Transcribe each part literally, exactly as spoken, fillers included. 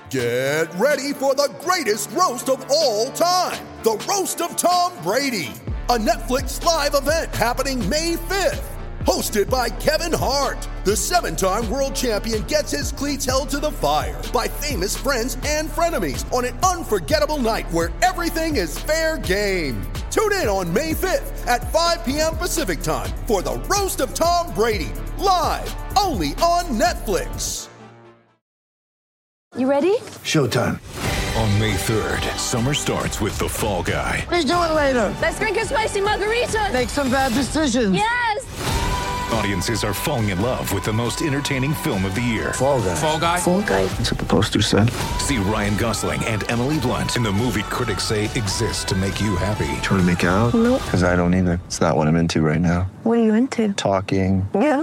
Get ready for the greatest roast of all time, the Roast of Tom Brady, a Netflix live event happening May fifth. Hosted by Kevin Hart, the seven-time world champion gets his cleats held to the fire by famous friends and frenemies on an unforgettable night where everything is fair game. Tune in on May fifth at five p.m. Pacific time for the Roast of Tom Brady, live only on Netflix. You ready? Showtime. On May third, summer starts with The Fall Guy. Let's do it later. Let's drink a spicy margarita. Make some bad decisions. Yes! Audiences are falling in love with the most entertaining film of the year. Fall Guy. Fall Guy? Fall Guy. That's what the poster said. See Ryan Gosling and Emily Blunt in the movie critics say exists to make you happy. Trying to make it out? Nope. Because I don't either. It's not what I'm into right now. What are you into? Talking. Yeah.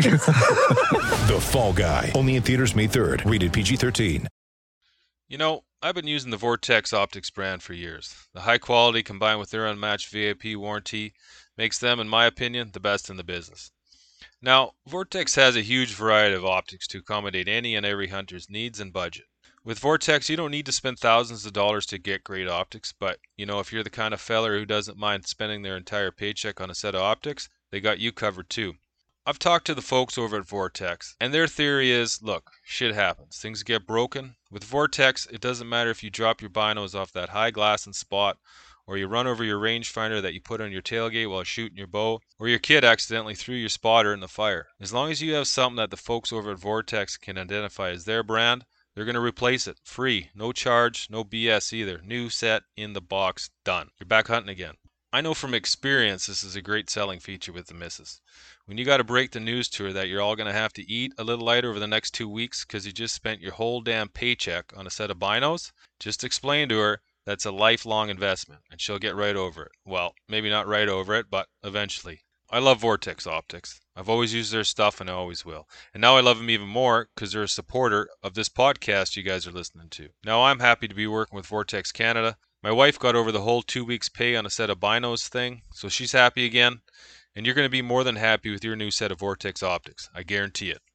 The Fall Guy. Only in theaters May third. Rated P G thirteen. You know, I've been using the Vortex Optics brand for years. The high quality combined with their unmatched V I P warranty makes them, in my opinion, the best in the business. Now, Vortex has a huge variety of optics to accommodate any and every hunter's needs and budget. With Vortex, you don't need to spend thousands of dollars to get great optics, but, you know, if you're the kind of feller who doesn't mind spending their entire paycheck on a set of optics, they got you covered too. I've talked to the folks over at Vortex, and their theory is, look, shit happens. Things get broken. With Vortex, it doesn't matter if you drop your binos off that high glass and spot, or you run over your rangefinder that you put on your tailgate while shooting your bow, or your kid accidentally threw your spotter in the fire. As long as you have something that the folks over at Vortex can identify as their brand, they're going to replace it. Free. No charge. No B S either. New set in the box. Done. You're back hunting again. I know from experience this is a great selling feature with the missus. When you got to break the news to her that you're all going to have to eat a little lighter over the next two weeks because you just spent your whole damn paycheck on a set of binos, just explain to her that's a lifelong investment, and she'll get right over it. Well, maybe not right over it, but eventually. I love Vortex Optics. I've always used their stuff, and I always will. And now I love them even more because they're a supporter of this podcast you guys are listening to. Now I'm happy to be working with Vortex Canada. My wife got over the whole two weeks pay on a set of binos thing, so she's happy again. And you're going to be more than happy with your new set of Vortex Optics. I guarantee it.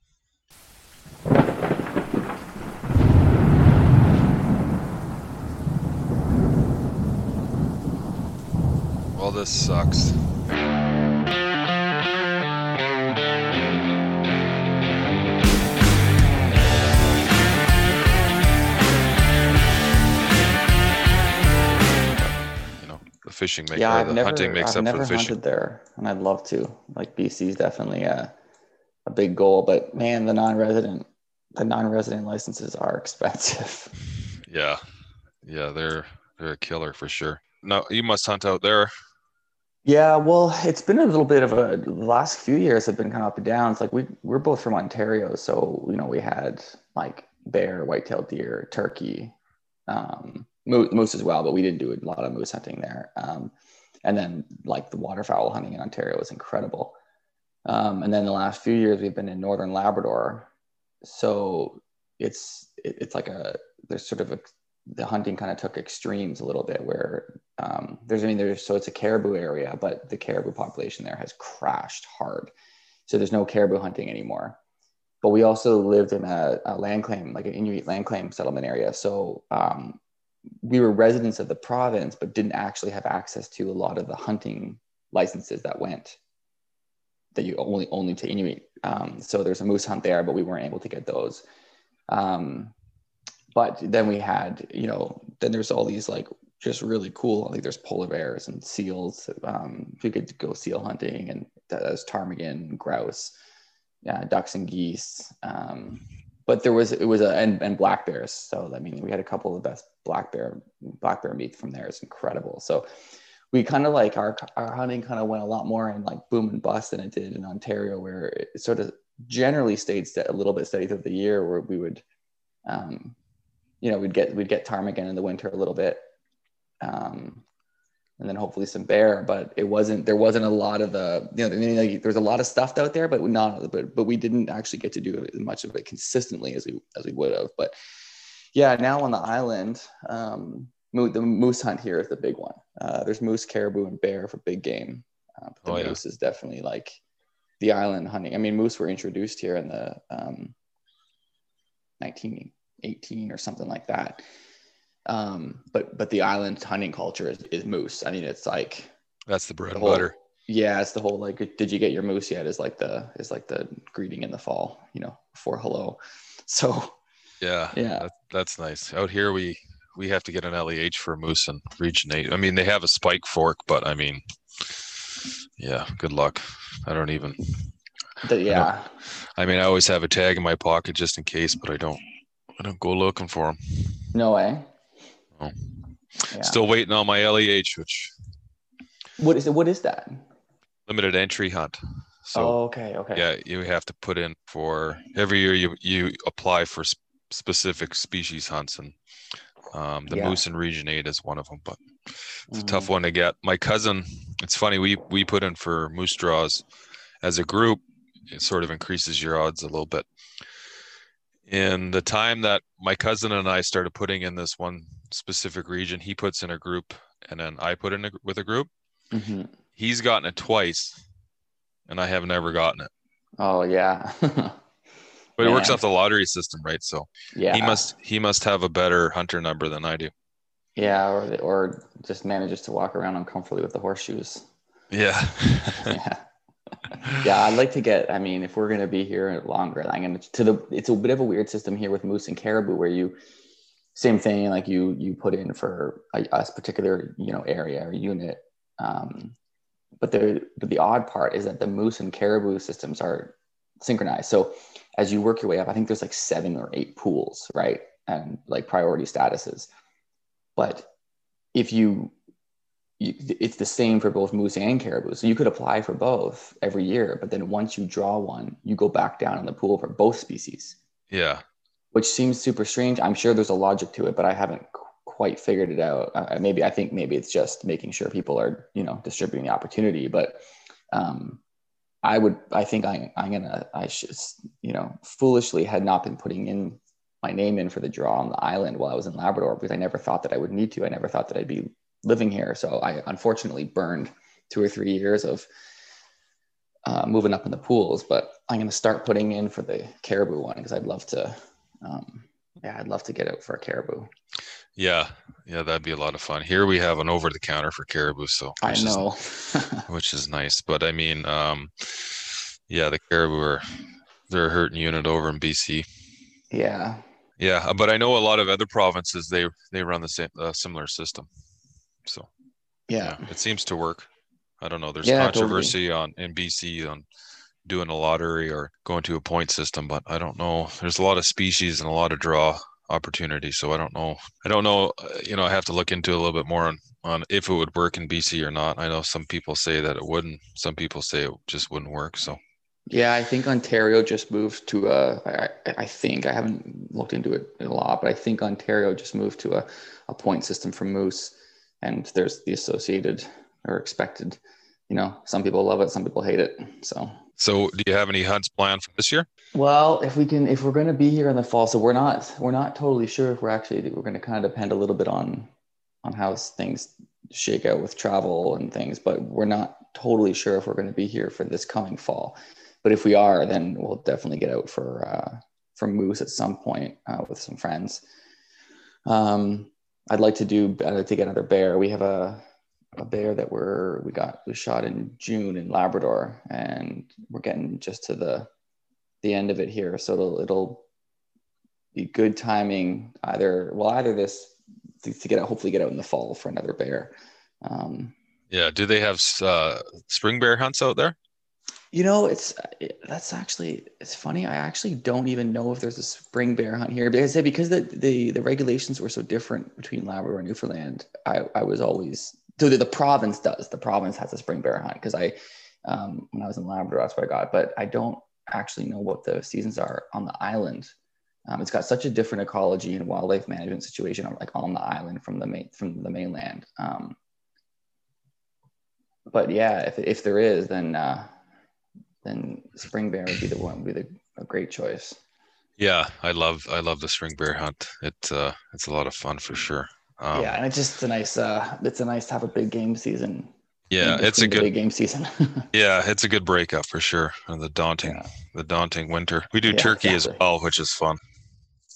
Well, this sucks. You know, the fishing makes yeah, or I've the never, hunting makes I've up never for the fishing. hunted there, and I'd love to. Like B C is definitely a a big goal, but man, the non-resident the non-resident licenses are expensive. Yeah, yeah, they're they're a killer for sure. Now you must hunt out there. Yeah, well, it's been a little bit of a the last few years have been kind of up and down. It's like we we're both from Ontario, so you know we had like bear, white-tailed deer, turkey, um, moose, moose as well, but we didn't do a lot of moose hunting there. Um, and then like the waterfowl hunting in Ontario was incredible. Um, and then the last few years we've been in northern Labrador, so it's it, it's like a there's sort of a the hunting kind of took extremes a little bit where um, there's, I mean, there's, so it's a caribou area, but the caribou population there has crashed hard. So there's no caribou hunting anymore. But we also lived in a, a land claim, like an Inuit land claim settlement area. So um, we were residents of the province, but didn't actually have access to a lot of the hunting licenses that went, that you only, only to Inuit. Um, so there's a moose hunt there, but we weren't able to get those. Um, But then we had, you know, then there's all these like just really cool, like there's polar bears and seals. Um, we could go seal hunting, and there's ptarmigan, grouse, yeah, ducks and geese. Um, but there was, it was a, and, and black bears. So, I mean, we had a couple of the best black bear, black bear meat from there. It's incredible. So we kind of like our, our hunting kind of went a lot more in like boom and bust than it did in Ontario, where it sort of generally stayed st- a little bit steady through the year, where we would, um, you know, we'd get, we'd get ptarmigan in the winter a little bit. Um, and then hopefully some bear, but it wasn't, there wasn't a lot of the, you know, I mean, like, there's a lot of stuff out there, but not, but, but we didn't actually get to do as much of it consistently as we, as we would have. But yeah, now on the island, um, the moose hunt here is the big one. Uh, there's moose, caribou, and bear for big game. Uh, but the oh, moose yeah. is definitely like the island hunting. I mean, moose were introduced here in the um, nineteen eighteen or something like that. Um, but but the island hunting culture is, is moose. I mean, it's like That's the bread the and whole, butter. Yeah, it's the whole like, did you get your moose yet? Is like the is like the greeting in the fall, you know, before hello. So Yeah, yeah, that, that's nice. Out here, we we have to get an L E H for moose and region eight. I mean, they have a spike fork, but I mean, yeah, good luck. I don't even. the, yeah. I, I mean, I always have a tag in my pocket just in case, but I don't. I don't go looking for them. No way. Oh. Yeah. Still waiting on my L E H, which What is it? What is that? limited entry hunt. So oh, okay, okay. yeah, you have to put in for every year. You you apply for sp- specific species hunts, and um, the Yeah. moose in Region Eight is one of them. But it's Mhm. a tough one to get. My cousin, it's funny. We we put in for moose draws as a group. It sort of increases your odds a little bit. In the time that my cousin and I started putting in this one specific region, he puts in a group, and then I put in a, with a group. Mhm. He's gotten it twice, and I have never gotten it. Oh yeah. But it works Man. off the lottery system, right? So Yeah. he must he must have a better hunter number than I do. Yeah, or or just manages to walk around uncomfortably with the horseshoes. Yeah. Yeah. Yeah, I'd like to get, I mean, if we're going to be here longer, I'm going to, to the, it's a bit of a weird system here with moose and caribou where you, same thing, like you, you put in for a, a particular, you know, area or unit. Um, but the, but the odd part is that the moose and caribou systems are synchronized. So as you work your way up, I think there's like seven or eight pools, right? And like priority statuses. But if you, You, it's the same for both moose and caribou. So you could apply for both every year, but then once you draw one, you go back down in the pool for both species, Yeah. which seems super strange. I'm sure there's a logic to it, but I haven't qu- quite figured it out. Uh, maybe I think maybe it's just making sure people are, you know, distributing the opportunity. But um, I would, I think I, I'm gonna, I should, you know, foolishly had not been putting in my name in for the draw on the island while I was in Labrador because I never thought that I would need to. I never thought that I'd be living here. So I unfortunately burned two or three years of uh, moving up in the pools, but I'm going to start putting in for the caribou one because I'd love to, um, yeah, I'd love to get out for a caribou. Yeah. Yeah. That'd be a lot of fun. Here we have an over the counter for caribou. So I which know. is, which is nice. But I mean, um, yeah, the caribou are, they're a hurting unit over in B C. Yeah. Yeah. But I know a lot of other provinces, they, they run the same, uh, similar system. So Yeah. yeah, it seems to work. I don't know. There's Yeah, controversy on in B C on doing a lottery or going to a point system, but I don't know. There's a lot of species and a lot of draw opportunity, so I don't know. I don't know. uh, You know, I have to look into a little bit more on on if it would work in B C or not. I know some people say that it wouldn't. Some people say it just wouldn't work. So Yeah, I think Ontario just moved to a, I, I think, I haven't looked into it a lot, but I think Ontario just moved to a, a point system for moose. And there's the associated or expected, you know, some people love it, some people hate it. So, so do you have any hunts planned for this year? well, if we can, if we're going to be here in the fall, so we're not, we're not totally sure if we're actually, we're going to kind of depend a little bit on, on how things shake out with travel and things, but we're not totally sure if we're going to be here for this coming fall. But if we are, then we'll definitely get out for, uh, for moose at some point uh, with some friends. Um, I'd like to do, I'd like to get another bear. We have a, a bear that we're, we got, we shot in June in Labrador, and we're getting just to the, the end of it here. So it'll, it'll be good timing either, well, either this to, to get out, hopefully get out in the fall for another bear. Um, Yeah. Do they have uh, spring bear hunts out there? You know, it's that's actually it's funny. I actually don't even know if there's a spring bear hunt here because because the the, the regulations were so different between Labrador and Newfoundland. I, I was always so the, the province does the province has a spring bear hunt because I um, when I was in Labrador that's what I got, but I don't actually know what the seasons are on the island. Um, it's got such a different ecology and wildlife management situation like on the island from the main from the mainland. Um, but yeah, if if there is, then. Uh, then spring bear would be the one, would be the, a great choice. Yeah, I love I love the spring bear hunt. It uh, it's a lot of fun for sure. Um, yeah, and it's just a nice uh, it's a nice to have a big game season. Yeah, it's a the good big game season. yeah, it's a good breakup for sure. And the daunting Yeah. the daunting winter. We do Yeah, turkey exactly. as well, which is fun.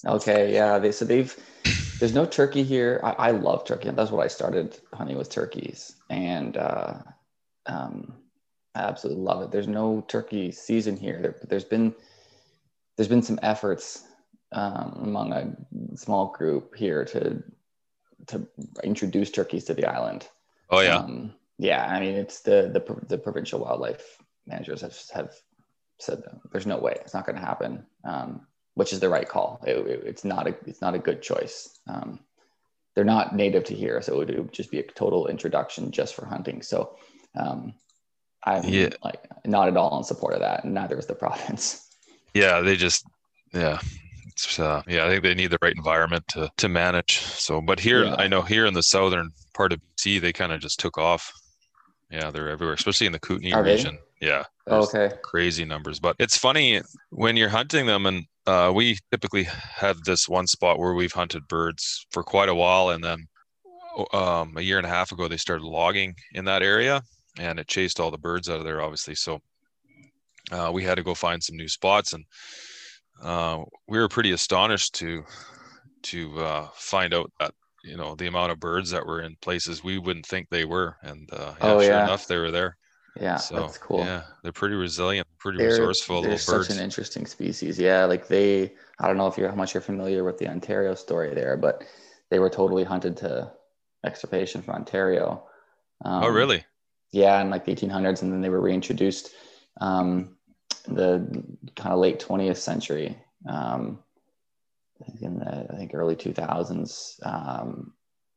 Okay, yeah. They so they've there's no turkey here. I, I love turkey. That's what I started hunting with turkeys, and uh, um, I absolutely love it. There's no turkey season here. There, there's been there's been some efforts um, among a small group here to to introduce turkeys to the island. Oh yeah, Um, yeah. I mean, it's the the pro- the provincial wildlife managers have have said that there's no way it's not going to happen. Um, which is the right call. It, it, it's not a it's not a good choice. Um, they're not native to here, so it would, it would just be a total introduction just for hunting. So um, I'm yeah, like not at all in support of that, and neither is the province. yeah. They just yeah. It's, uh, yeah, I think they need the right environment to to manage. So, but here, Yeah. I know here in the southern part of B C, they kind of just took off. Yeah, they're everywhere, especially in the Kootenay Are they? region. Yeah, Oh, there's okay. crazy numbers. But it's funny when you're hunting them, and uh, we typically have this one spot where we've hunted birds for quite a while, and then um, a year and a half ago they started logging in that area, and it chased all the birds out of there, obviously. So uh, we had to go find some new spots, and uh, we were pretty astonished to to uh, find out that you know the amount of birds that were in places we wouldn't think they were, and uh, yeah, Oh sure yeah. enough, they were there. Yeah, So that's cool. yeah, they're pretty resilient, pretty They're resourceful they're little such birds. an interesting species. Yeah, like they I don't know if you're how much you're familiar with the Ontario story there, but they were totally hunted to extirpation from Ontario. Oh, Um, really? yeah, in like the eighteen hundreds, and then they were reintroduced um, in the kind of late twentieth century. Um, I think in the I think early two thousands. Um,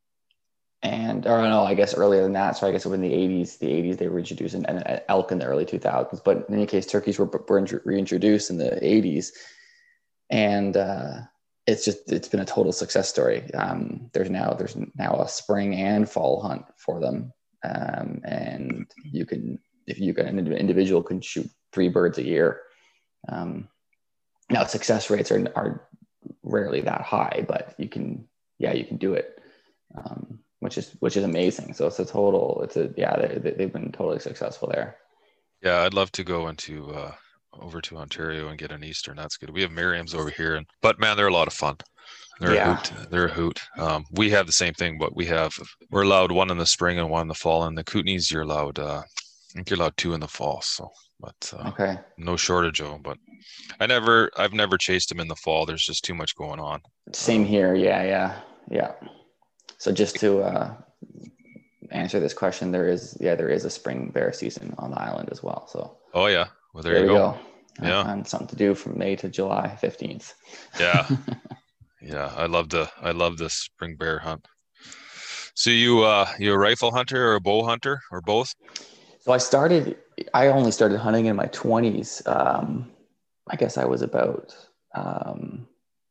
and or no, I guess earlier than that. So I guess it was in the eighties. The eighties they were introduced, and, and elk in the early two thousands. But in any case, turkeys were, were reintroduced in the eighties, and uh, it's just it's been a total success story. Um, there's now there's now a spring and fall hunt for them, um, and you can if you can an individual can shoot three birds a year. Um, now success rates are are rarely that high, but you can yeah you can do it. Um, which is which is amazing. So it's a total. It's a yeah. They, they've been totally successful there. Yeah, I'd love to go into uh, over to Ontario and get an Eastern. That's good. We have Merriam's over here, and but man, they're a lot of fun. They're Yeah. a hoot. They're a hoot. Um, we have the same thing, but we have we're allowed one in the spring and one in the fall. And the Kootenays, you're allowed. Uh, I think you're allowed two in the fall. So, but uh, Okay. no shortage of them. But I never, I've never chased them in the fall. There's just too much going on. Same here. Yeah, yeah, yeah. So just to uh, answer this question, there is yeah there is a spring bear season on the island as well. So Oh yeah. Well, there, there you we go. go. Yeah. And something to do from May to July fifteenth. Yeah. Yeah. I love the, I love the spring bear hunt. So you, uh, you a rifle hunter or a bow hunter or both? So I started. I only started hunting in my twenties. Um, I guess I was about um,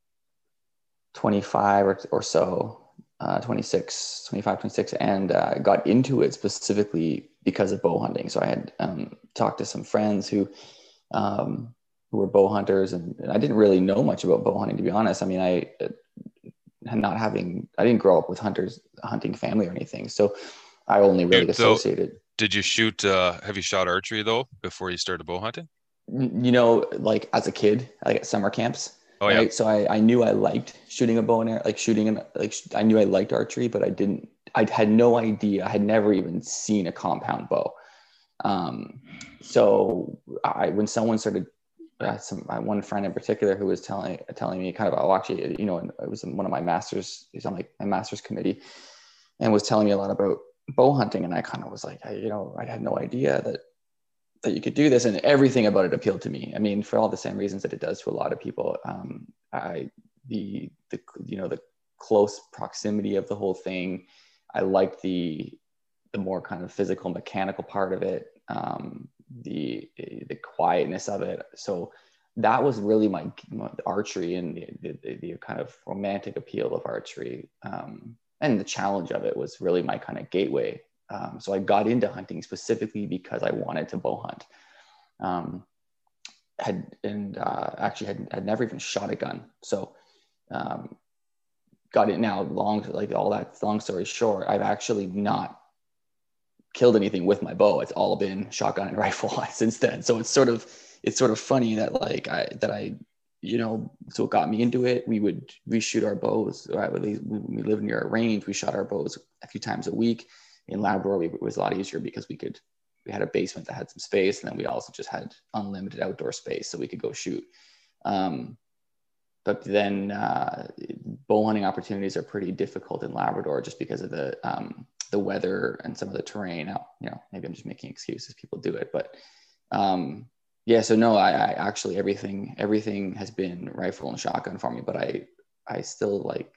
twenty-five or, or so. Uh, twenty-six, twenty-five, twenty-six, and uh, got into it specifically because of bow hunting. So I had um, talked to some friends who um, who were bow hunters, and, and I didn't really know much about bow hunting, to be honest. I mean, I uh, not having, I didn't grow up with hunters, a hunting family or anything, so I only really Dude, so- associated. Did you shoot, uh, have you shot archery though, before you started bow hunting? You know, like as a kid, like at summer camps. Oh yeah. Right? So I, I knew I liked shooting a bow and arrow, like shooting and like I knew I liked archery, but I didn't. I had no idea. I had never even seen a compound bow. Um, so I when someone started, uh, some I, one friend in particular who was telling telling me kind of, oh, actually, you know, it was one of my masters. He's on like my master's committee, and was telling me a lot about bow hunting, and I kind of was like, I, you know, I had no idea that. that you could do this, and everything about it appealed to me. I mean, for all the same reasons that it does to a lot of people. Um, I, the, the, you know, the close proximity of the whole thing. I liked the, the more kind of physical, mechanical part of it. Um, the, the quietness of it. So that was really my, my archery and the, the, the kind of romantic appeal of archery. Um, and the challenge of it was really my kind of gateway. Um, so I got into hunting specifically because I wanted to bow hunt. Um, had and uh, actually had, had never even shot a gun. So um, got it now. Long like all that. Long story short, I've actually not killed anything with my bow. It's all been shotgun and rifle since then. So it's sort of it's sort of funny that like I that I you know, so it got me into it. We would reshoot our bows. Right? We, we lived near a range. We shot our bows a few times a week. In Labrador, we, it was a lot easier because we could, we had a basement that had some space, and then we also just had unlimited outdoor space, so we could go shoot. Um, but then uh, bow hunting opportunities are pretty difficult in Labrador just because of the um, the weather and some of the terrain. Now, you know, maybe I'm just making excuses. People do it, but um, yeah. So no, I, I actually everything everything has been rifle and shotgun for me, but I I still like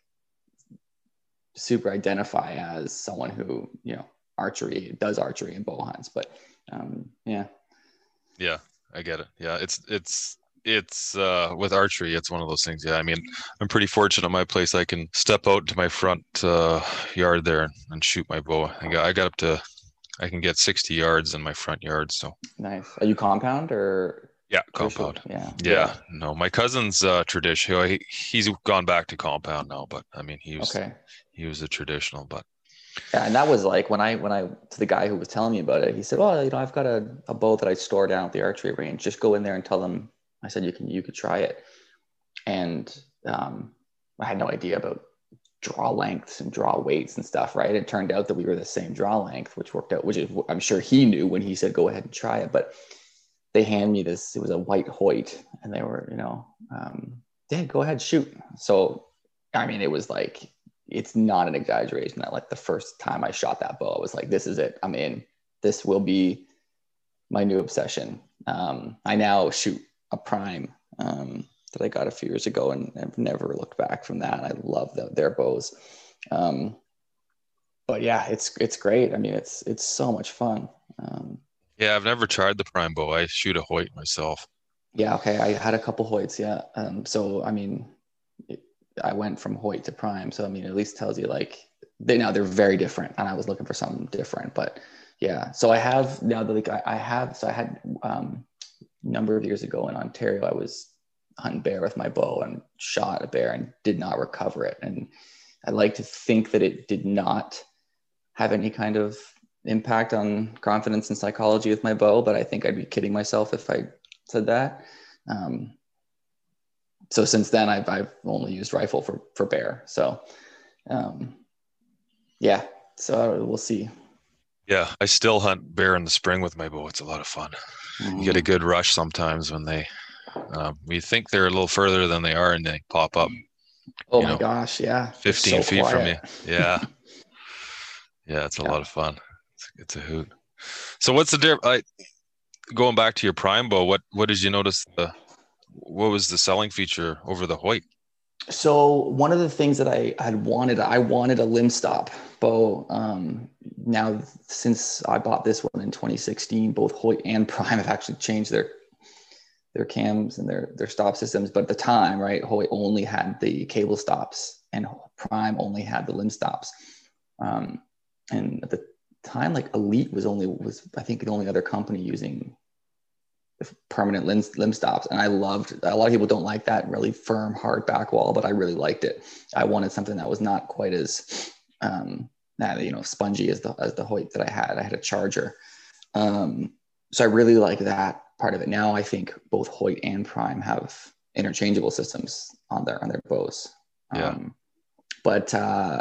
super identify as someone who, you know, archery does archery and bow hunts. But um, yeah. Yeah, I get it. Yeah, it's it's. It's uh with archery, it's one of those things. Yeah, I mean, I'm pretty fortunate at my place. I can step out to my front uh yard there and, and shoot my bow. I got I got up to I can get sixty yards in my front yard. So nice. Are you compound or? Yeah, compound. Yeah. yeah. Yeah. No, my cousin's uh traditional. He, he's gone back to compound now, but I mean, he was okay. He was a traditional, but yeah, and that was like when I when I to the guy who was telling me about it. He said, "Well, you know, I've got a, a bow that I store down at the archery range. Just go in there and tell them." I said, you can, you could try it. And um, I had no idea about draw lengths and draw weights and stuff, right? It turned out that we were the same draw length, which worked out, which is, I'm sure he knew when he said, go ahead and try it. But they handed me this, it was a white Hoyt, and they were, you know, um, yeah, go ahead, shoot. So, I mean, it was like, it's not an exaggeration that like the first time I shot that bow, I was like, this is it. I'm in. This will be my new obsession. Um, I now shoot a prime um, that I got a few years ago, and I've never looked back from that. I love the, their bows. Um, but yeah, it's, it's great. I mean, it's, it's so much fun. Um, yeah, I've never tried the prime bow. I shoot a Hoyt myself. Yeah. Okay. I had a couple Hoyts. Yeah. Um, so, I mean, it, I went from Hoyt to prime. So, I mean, it at least tells you like they, now they're very different, and I was looking for something different, but yeah. So I have now that like I, I have, so I had, um, number of years ago in Ontario, I was hunting bear with my bow and shot a bear and did not recover it. And I like to think that it did not have any kind of impact on confidence and psychology with my bow, but I think I'd be kidding myself if I said that. Um, so since then I've, I've only used rifle for, for bear. So um, yeah, so we'll see. Yeah, I still hunt bear in the spring with my bow. It's a lot of fun. Mm. You get a good rush sometimes when they, um, we think they're a little further than they are, and they pop up. Oh my know, gosh, yeah. fifteen so feet quiet. From you. Yeah. Yeah, it's a yeah. lot of fun. It's, it's a hoot. So what's the difference? Going back to your prime bow, what, what did you notice? The, what was the selling feature over the Hoyt? So one of the things that I had wanted, I wanted a limb stop bow. Um, now, since I bought this one in twenty sixteen, both Hoyt and Prime have actually changed their their cams and their their stop systems. But at the time, right, Hoyt only had the cable stops, and Prime only had the limb stops. Um, and at the time, like Elite was only was I think the only other company using permanent limb, limb stops. And I loved, a lot of people don't like that really firm, hard back wall, but I really liked it. I wanted something that was not quite as, um, you know, spongy as the, as the Hoyt that I had. I had a Charger. Um, so I really like that part of it. Now I think both Hoyt and Prime have interchangeable systems on their, on their bows. Yeah. Um, but, uh,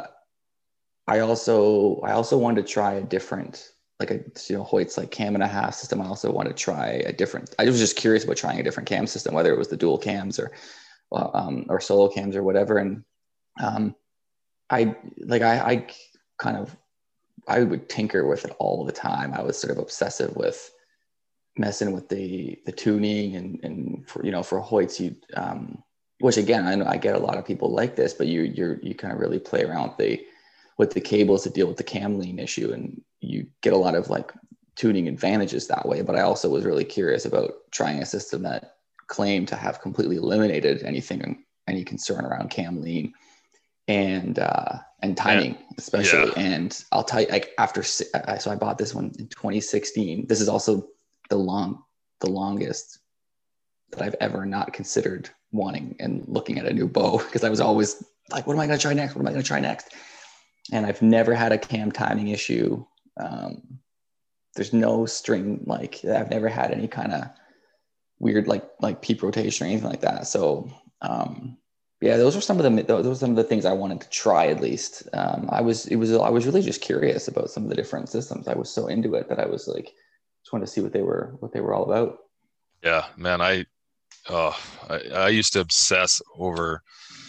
I also, I also wanted to try a different, like a, you know, Hoyt's like cam and a half system. I also want to try a different, I was just curious about trying a different cam system, whether it was the dual cams or, um, or solo cams or whatever. And, um, I like, I, I kind of, I would tinker with it all the time. I was sort of obsessive with messing with the, the tuning and, and for, you know, for Hoyts, you, um, which again, I know I get a lot of people like this, but you, you're, you kind of really play around with the, with the cables to deal with the cam lean issue, and you get a lot of like tuning advantages that way. But I also was really curious about trying a system that claimed to have completely eliminated anything, any concern around cam lean and, uh, and timing, yeah. especially. Yeah. And I'll tell you, like after, so I bought this one in twenty sixteen. This is also the long, the longest that I've ever not considered wanting and looking at a new bow, because I was always like, what am I going to try next? What am I going to try next? And I've never had a cam timing issue. Um, there's no string, like I've never had any kind of weird like like peep rotation or anything like that. So um, yeah, those are some of the those are some of the things I wanted to try at least. Um, I was it was I was really just curious about some of the different systems. I was so into it that I was like just wanted to see what they were what they were all about. Yeah, man, I oh I, I used to obsess over,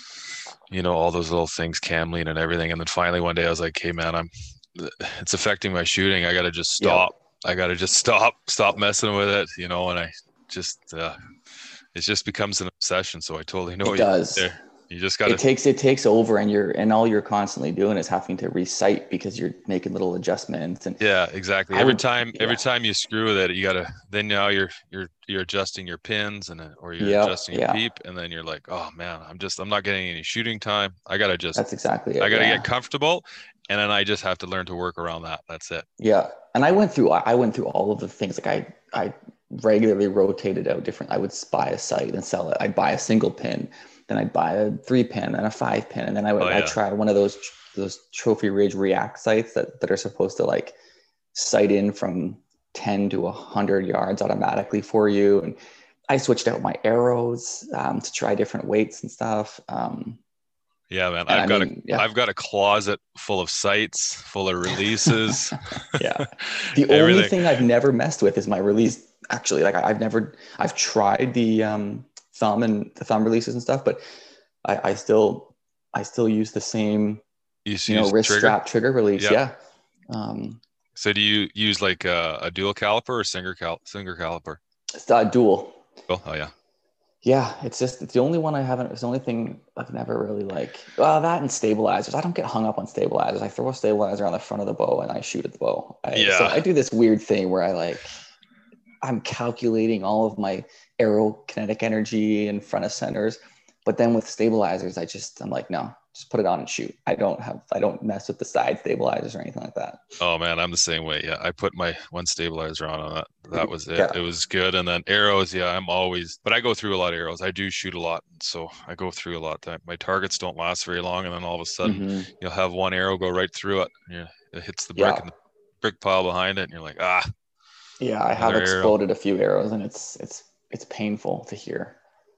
you know, all those little things, cam lean and everything, and then finally one day I was like, hey man, I'm it's affecting my shooting. I got to just stop. Yep. I got to just stop stop messing with it, you know. And I just uh, it just becomes an obsession. So I totally know it does. There. You just got to. It takes it takes over, and you're and all you're constantly doing is having to recite because you're making little adjustments. And yeah, exactly. Every would, time, yeah. every time you screw with it, you gotta. Then now you're you're you're adjusting your pins and or you're yep, adjusting your yeah. peep, and then you're like, oh man, I'm just I'm not getting any shooting time. I gotta just. That's exactly it. I gotta yeah. get comfortable, and then I just have to learn to work around that. That's it. Yeah, and I went through I went through all of the things. Like I I regularly rotated out different. I would buy a sight and sell it. I'd buy a single pin. Then I'd buy a three pin and a five pin. And then I would, oh, yeah. I tried one of those, those Trophy Ridge React sights that, that are supposed to like sight in from ten to a hundred yards automatically for you. And I switched out my arrows um, to try different weights and stuff. Um, yeah, man, I've I got mean, a, yeah. I've got a closet full of sights, full of releases. yeah. The only thing I've never messed with is my release. Actually, like I've never, I've tried the, um, thumb and the thumb releases and stuff, but I, I still I still use the same you, you know wrist trigger? strap trigger release. Yep. Yeah. Um, so do you use like a, a dual caliper or single cal single caliper? It's uh, dual. Oh, oh yeah. Yeah, it's just it's the only one I haven't. It's the only thing I've never really like. Well, that and stabilizers. I don't get hung up on stabilizers. I throw a stabilizer on the front of the bow and I shoot at the bow. I, yeah. So I do this weird thing where I like I'm calculating all of my arrow kinetic energy and front of centers, but then with stabilizers, I just I'm like, no, just put it on and shoot. I don't have I don't mess with the side stabilizers or anything like that. Oh man, I'm the same way. Yeah, I put my one stabilizer on on that. That was it. Yeah. It was good. And then arrows, yeah, I'm always, but I go through a lot of arrows. I do shoot a lot, so I go through a lot. My targets don't last very long, and then all of a sudden, mm-hmm. you'll have one arrow go right through it. And it hits the brick yeah. and the brick pile behind it, and you're like, ah. Yeah, I have exploded arrow. a few arrows, and it's it's it's painful to hear.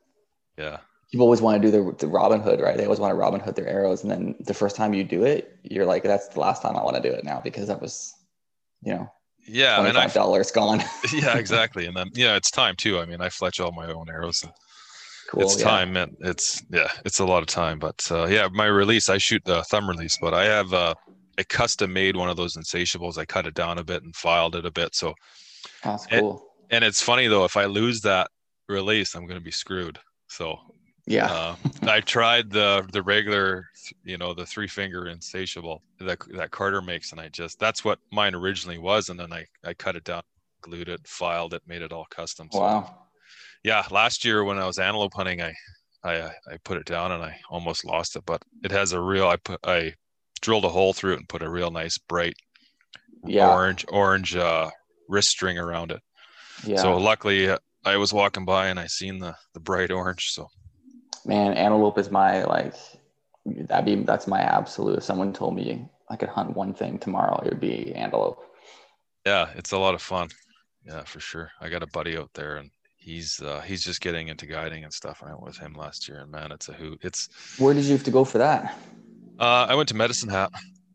Yeah. People always want to do the, the Robin Hood, right? They always want to Robin Hood their arrows. And then the first time you do it, you're like, that's the last time I want to do it now because that was, you know, yeah, twenty-five dollars gone. Yeah, exactly. And then, yeah, it's time too. I mean, I fletch all my own arrows. And cool, it's yeah. time. And it's, yeah, it's a lot of time. But uh, yeah, my release, I shoot the thumb release, but I have uh, a custom made one of those Insatiables. I cut it down a bit and filed it a bit. So that's cool. And, and it's funny though, if I lose that release, I'm going to be screwed. So yeah, uh, I tried the the regular, you know, the three finger Insatiable that that Carter makes, and I just that's what mine originally was, and then I I cut it down, glued it, filed it, made it all custom. So, wow. Yeah, last year when I was antelope hunting, I I I put it down and I almost lost it, but it has a real I put I drilled a hole through it and put a real nice bright yeah. orange orange uh, wrist string around it. Yeah. So luckily. I was walking by and I seen the the bright orange. So, man, antelope is my like that be that's my absolute. If someone told me I could hunt one thing tomorrow, it would be antelope. Yeah, it's a lot of fun. Yeah, for sure. I got a buddy out there, and he's uh, he's just getting into guiding and stuff. I went with him last year, and man, it's a hoot. It's where did you have to go for that? Uh, I went to Medicine Hat.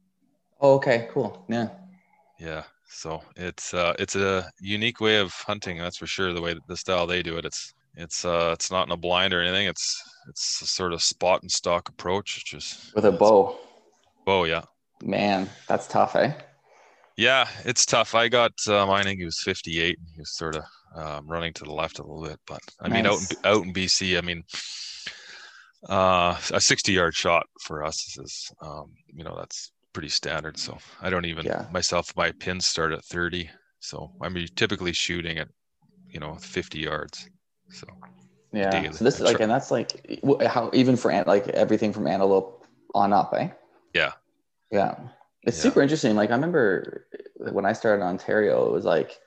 Oh, okay, cool. Yeah. Yeah. So it's uh it's a unique way of hunting, that's for sure. The way that the style they do it, it's it's uh it's not in a blind or anything. It's it's a sort of spot and stalk approach, which is with a bow. Bow, yeah. Man, that's tough, eh? Yeah, it's tough. I got uh, mine. I think he was fifty-eight. He was sort of um, running to the left a little bit, but I nice. mean, out in, out in B C, I mean, uh, a sixty-yard shot for us is, um, you know, that's pretty standard. So I don't even yeah. myself my pins start at thirty, so I mean typically shooting at you know fifty yards. So yeah daily. So this is like, and that's like how even for like everything from antelope on up, eh? Yeah, yeah, it's yeah. super interesting. Like I remember when I started in Ontario, it was like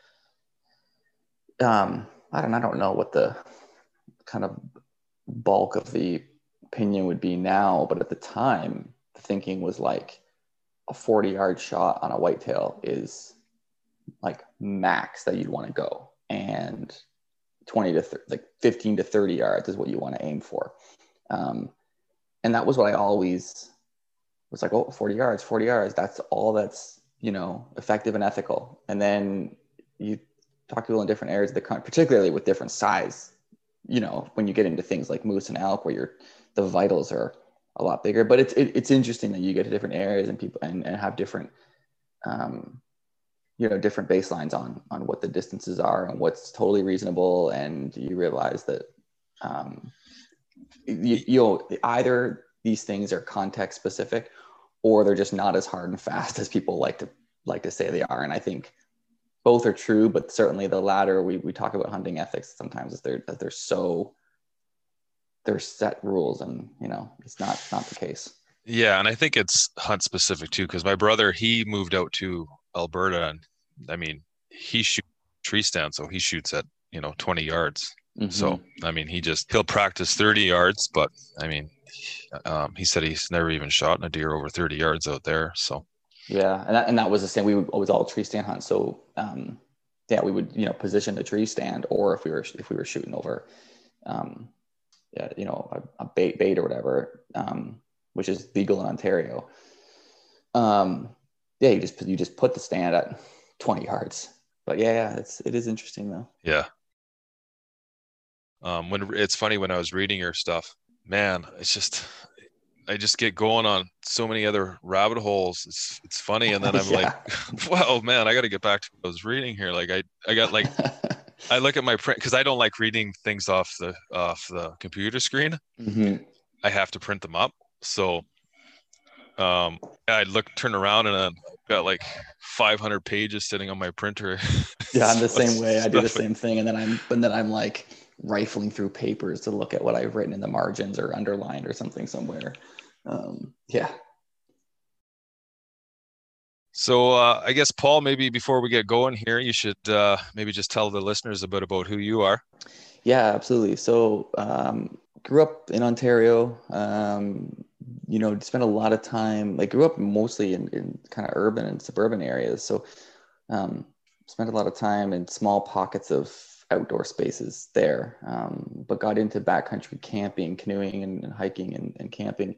um I don't I don't know what the kind of bulk of the opinion would be now, but at the time the thinking was like a forty yard shot on a whitetail is like max that you'd want to go. And twenty to th- like fifteen to thirty yards is what you want to aim for. Um, and that was what I always was like, oh, forty yards, forty yards. That's all that's, you know, effective and ethical. And then you talk to people in different areas of the country, particularly with different size, you know, when you get into things like moose and elk, where you're, the vitals are a lot bigger. But it's, it, it's interesting that you get to different areas and people and, and have different, um, you know, different baselines on, on what the distances are and what's totally reasonable. And you realize that, um, you, you know, either these things are context specific or they're just not as hard and fast as people like to like to say they are. And I think both are true, but certainly the latter, we, we talk about hunting ethics sometimes as they're, as they're so, they're set rules, and, you know, it's not, not the case. Yeah. And I think it's hunt specific too, because my brother, he moved out to Alberta, and I mean, he shoots tree stand, so he shoots at, you know, twenty yards. Mm-hmm. So, I mean, he just, he'll practice thirty yards, but I mean, um, he said he's never even shot a deer over thirty yards out there. So, yeah. And that, and that was the same. We would always all tree stand hunt. So, um, yeah, we would, you know, position the tree stand, or if we were, if we were shooting over, um, yeah, you know, a, a bait, bait or whatever, um, which is legal in Ontario. Um, yeah, you just, you just put the stand at twenty yards. But yeah, yeah, it's, it is interesting though. Yeah. Um, when it's funny, when I was reading your stuff, man, it's just, I just get going on so many other rabbit holes. It's, it's funny. And then I'm yeah. like, wow, man, I got to get back to what I was reading here. Like I, I got like, I look at my print, cause I don't like reading things off the, off the computer screen. Mm-hmm. I have to print them up. So, um, I look, turn around, and I've got like five hundred pages sitting on my printer. Yeah. I'm the same way. I do the same thing. And then I'm, and then I'm like rifling through papers to look at what I've written in the margins or underlined or something somewhere. Um, yeah. So uh, I guess, Paul, maybe before we get going here, you should uh, maybe just tell the listeners a bit about who you are. Yeah, absolutely. So um, grew up in Ontario, um, you know, spent a lot of time, like grew up mostly in, in kind of urban and suburban areas. So um, spent a lot of time in small pockets of outdoor spaces there, um, but got into backcountry camping, canoeing and, and hiking and, and camping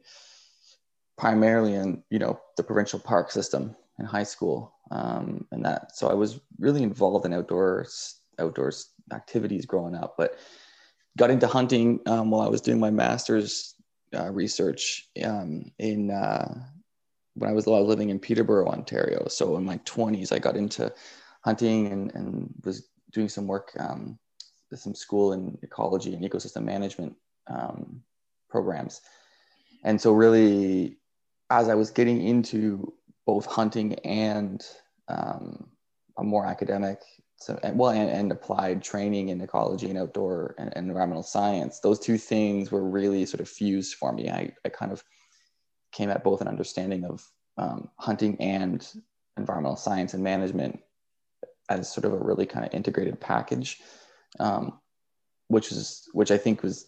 primarily in, you know, the provincial park system in high school. Um, and that, so I was really involved in outdoors, outdoors activities growing up, but got into hunting um, while I was doing my master's uh, research um, in, uh, when I was, I was living in Peterborough, Ontario. So in my twenties, I got into hunting and, and was doing some work, um, some school in ecology and ecosystem management um, programs. And so really, as I was getting into both hunting and um, a more academic, so, well, and, and applied training in ecology and outdoor and, and environmental science, those two things were really sort of fused for me. I, I kind of came at both an understanding of um, hunting and environmental science and management as sort of a really kind of integrated package, um, which is, which I think was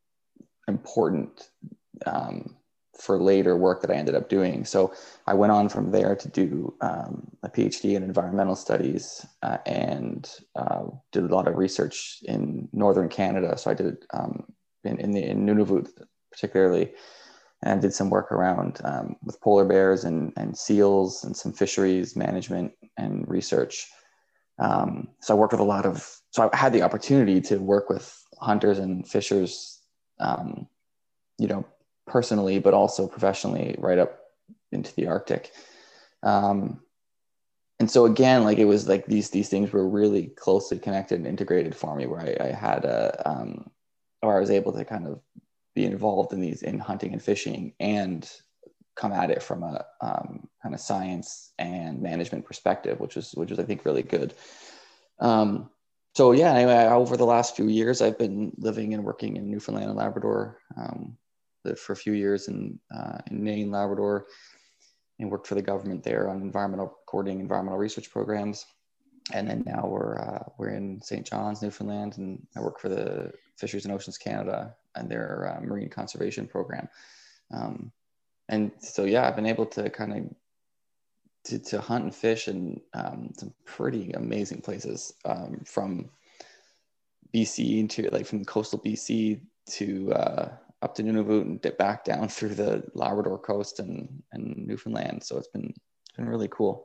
important um, for later work that I ended up doing. So I went on from there to do um, a PhD in environmental studies uh, and uh, did a lot of research in Northern Canada. So I did um, in, in, the, in Nunavut particularly, and did some work around um, with polar bears and, and seals and some fisheries management and research. Um, so I worked with a lot of, so I had the opportunity to work with hunters and fishers, um, you know, personally, but also professionally right up into the Arctic. Um, and so again, like it was like these, these things were really closely connected and integrated for me, where I, I had a, um, or I was able to kind of be involved in these, in hunting and fishing, and come at it from a um, kind of science and management perspective, which was, which was, I think, really good. Um, so yeah, anyway, over the last few years, I've been living and working in Newfoundland and Labrador, um, lived for a few years in, uh, in Nain, Labrador, and worked for the government there on environmental, coordinating environmental research programs. And then now we're, uh, we're in Saint John's, Newfoundland, and I work for the Fisheries and Oceans Canada and their uh, marine conservation program. Um, And so, yeah, I've been able to kind of to, to hunt and fish in um, some pretty amazing places, um, from B C into like from coastal B C to uh, up to Nunavut and back down through the Labrador coast and, and Newfoundland. So it's been, it's been really cool.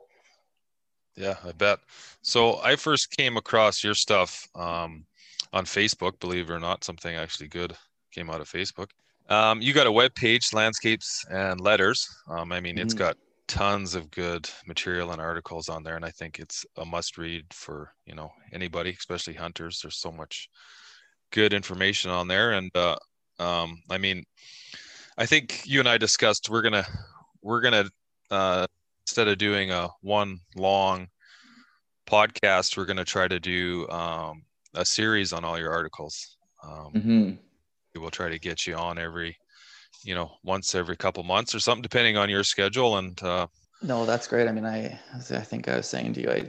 Yeah, I bet. So I first came across your stuff um, on Facebook, believe it or not, something actually good came out of Facebook. Um, you got a web page, Landscapes and Letters. Um, I mean, mm-hmm. It's got tons of good material and articles on there, and I think it's a must read for, you know, anybody, especially hunters. There's so much good information on there. And uh, um, I mean, I think you and I discussed we're gonna we're gonna uh, instead of doing a one long podcast, we're gonna try to do um, a series on all your articles. Um, mm-hmm. We'll try to get you on every, you know, once every couple months or something, depending on your schedule. And uh, no, that's great. I mean, I I think I was saying to you, I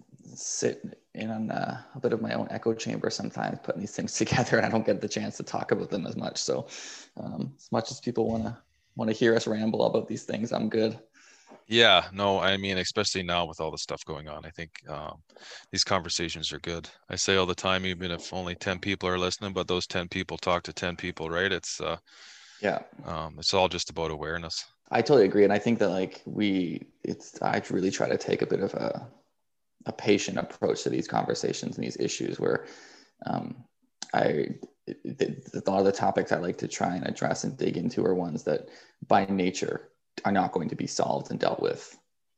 sit in on uh, a bit of my own echo chamber sometimes, putting these things together, and I don't get the chance to talk about them as much. So, um, as much as people want to want to hear us ramble about these things, I'm good. Yeah, no, I mean, especially now with all the stuff going on, I think um, these conversations are good. I say all the time, even if only ten people are listening, but those ten people talk to ten people, right? It's uh, yeah, um, it's all just about awareness. I totally agree, and I think that like we, it's I really try to take a bit of a a patient approach to these conversations and these issues where um, I. A lot of the topics I like to try and address and dig into are ones that by nature are not going to be solved and dealt with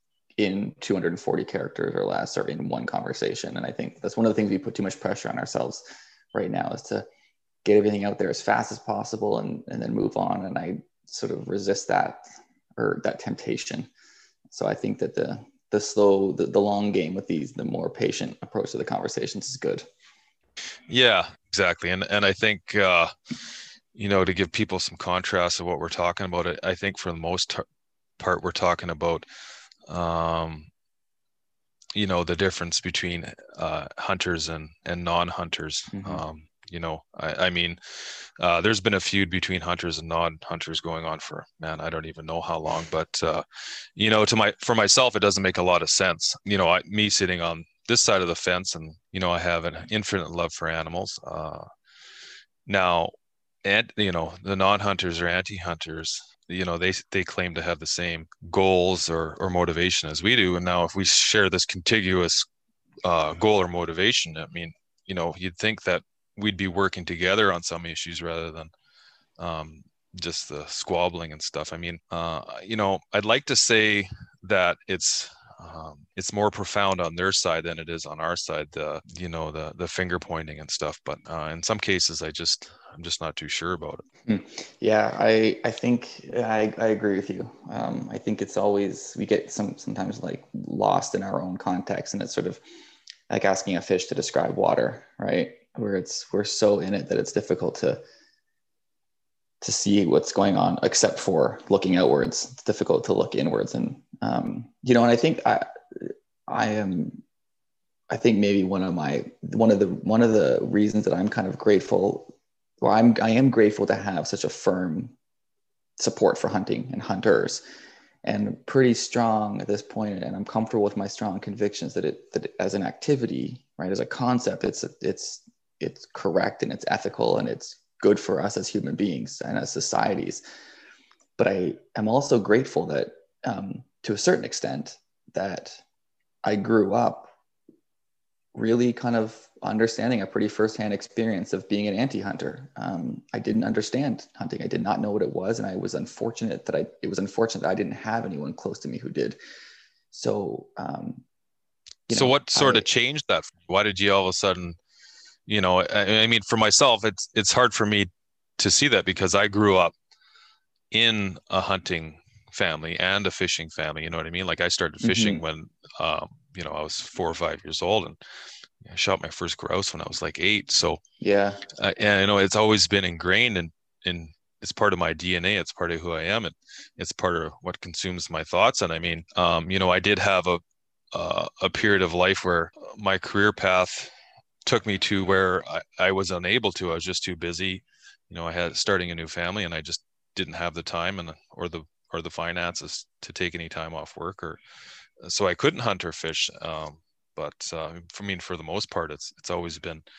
in two hundred forty characters or less or in one conversation. And I think that's one of the things we put too much pressure on ourselves right now, is to get everything out there as fast as possible and, and then move on. And I sort of resist that or that temptation. So I think that the the slow, the, the long game with these, the more patient approach to the conversations is good. Yeah, exactly. And and I think, uh, you know, to give people some contrast of what we're talking about, I think for the most t- part, we're talking about, um, you know, the difference between uh, hunters and, and non-hunters. Mm-hmm. Um, you know, I, I mean, uh, there's been a feud between hunters and non-hunters going on for, man, I don't even know how long. But, uh, you know, to my for myself, it doesn't make a lot of sense. You know, I, me sitting on this side of the fence, and you know, I have an infinite love for animals. Uh, now, and you know, the non-hunters or anti-hunters, you know, they they claim to have the same goals or or motivation as we do. And now, if we share this contiguous uh, goal or motivation, I mean, you know, you'd think that we'd be working together on some issues rather than um, just the squabbling and stuff. I mean, uh, you know, I'd like to say that it's. Um, it's more profound on their side than it is on our side, the, you know, the, the finger pointing and stuff. But uh, in some cases, I just, I'm just not too sure about it. Yeah, I, I think I, I agree with you. Um, I think it's always, we get some, sometimes like lost in our own context, and it's sort of like asking a fish to describe water, right? Where it's, we're so in it that it's difficult to, to see what's going on, except for looking outwards. It's difficult to look inwards. And, um, you know, and I think I, I am, I think maybe one of my, one of the, one of the reasons that I'm kind of grateful, or I'm, I am grateful to have such a firm support for hunting and hunters, and pretty strong at this point. And I'm comfortable with my strong convictions that it, that as an activity, right, as a concept, it's, it's, it's correct and it's ethical and it's good for us as human beings and as societies. But I am also grateful that, um, to a certain extent, that I grew up really kind of understanding a pretty firsthand experience of being an anti-hunter. Um, I didn't understand hunting. I did not know what it was. And I was unfortunate that I, it was unfortunate that I didn't have anyone close to me who did. So, um, you so know, what sort I, of changed that? Why did you all of a sudden, you know, I, I mean, for myself, it's, it's hard for me to see that because I grew up in a hunting family and a fishing family. You know what I mean? Like I started fishing mm-hmm. when, um, you know, I was four or five years old, and I shot my first grouse when I was like eight. So yeah, uh, and you know, it's always been ingrained in, in, it's part of my D N A. It's part of who I am. And it's part of what consumes my thoughts. And I mean, um, you know, I did have a, uh, a period of life where my career path took me to where I, I was unable to, I was just too busy. You know, I had starting a new family, and I just didn't have the time and, or the, or the finances to take any time off work, or so I couldn't hunt or fish. Um, but uh, for me, for the most part, it's it's always been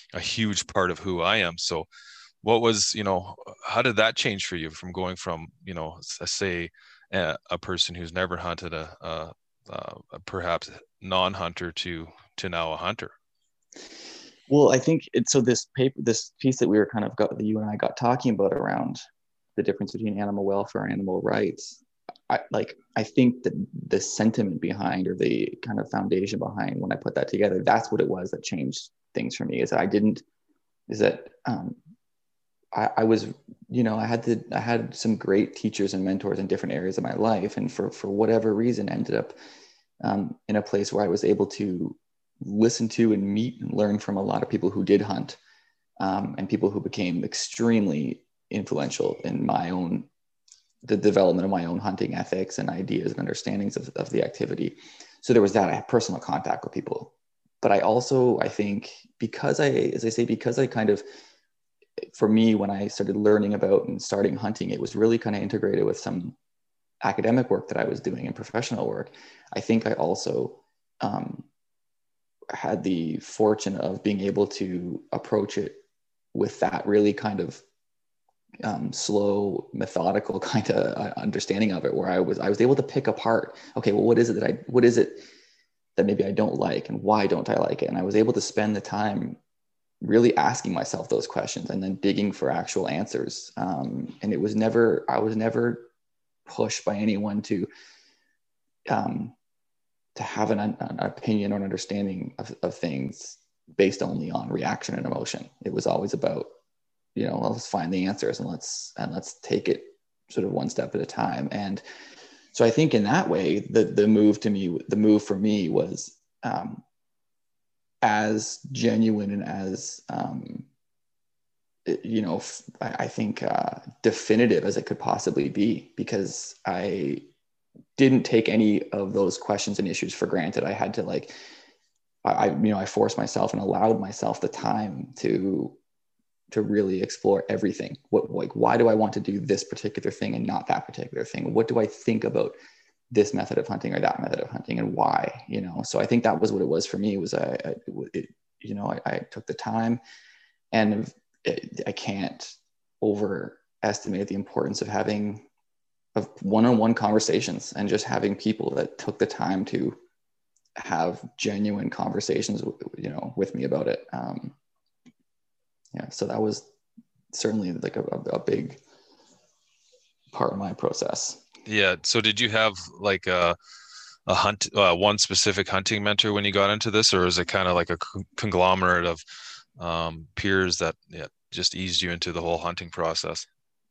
a huge part of who I am. So what was, you know, how did that change for you from going from, you know, say a, a person who's never hunted a, a, a perhaps non-hunter to, to now a hunter? Well, I think it's, so this paper, this piece that we were kind of got, that you and I got talking about around the difference between animal welfare and animal rights, I like, I think that the sentiment behind, or the kind of foundation behind when I put that together, that's what it was that changed things for me. Is that I didn't, is that um, I, I was, you know, I had to, I had some great teachers and mentors in different areas of my life. And for, for whatever reason, ended up um, in a place where I was able to listen to and meet and learn from a lot of people who did hunt, um, and people who became extremely influential in my own, the development of my own hunting ethics and ideas and understandings of, of the activity. So there was that. I had personal contact with people, but I also, I think because I, as I say, because I kind of, for me, when I started learning about and starting hunting, it was really kind of integrated with some academic work that I was doing and professional work. I think I also, um, had the fortune of being able to approach it with that really kind of um, slow, methodical kind of understanding of it, where I was, I was able to pick apart, okay, well, what is it that I, what is it that maybe I don't like, and why don't I like it? And I was able to spend the time really asking myself those questions and then digging for actual answers. Um, and it was never, I was never pushed by anyone to, um, to have an, an opinion or an understanding of, of things based only on reaction and emotion. It was always about, you know, well, let's find the answers and let's, and let's take it sort of one step at a time. And so I think in that way, the, the move to me, the move for me was um, as genuine and as, um, you know, I, I think uh, definitive as it could possibly be, because I didn't take any of those questions and issues for granted. I had to like, I, you know, I forced myself and allowed myself the time to, to really explore everything. What, like, why do I want to do this particular thing and not that particular thing? What do I think about this method of hunting or that method of hunting, and why, you know? So I think that was what it was for me, was I, I it, you know, I, I took the time, and it, I can't overestimate the importance of having of one-on-one conversations and just having people that took the time to have genuine conversations, you know, with me about it. Um, yeah. So that was certainly like a, a big part of my process. Yeah. So did you have like a, a hunt, uh, one specific hunting mentor when you got into this, or is it kind of like a conglomerate of um, peers that yeah, just eased you into the whole hunting process?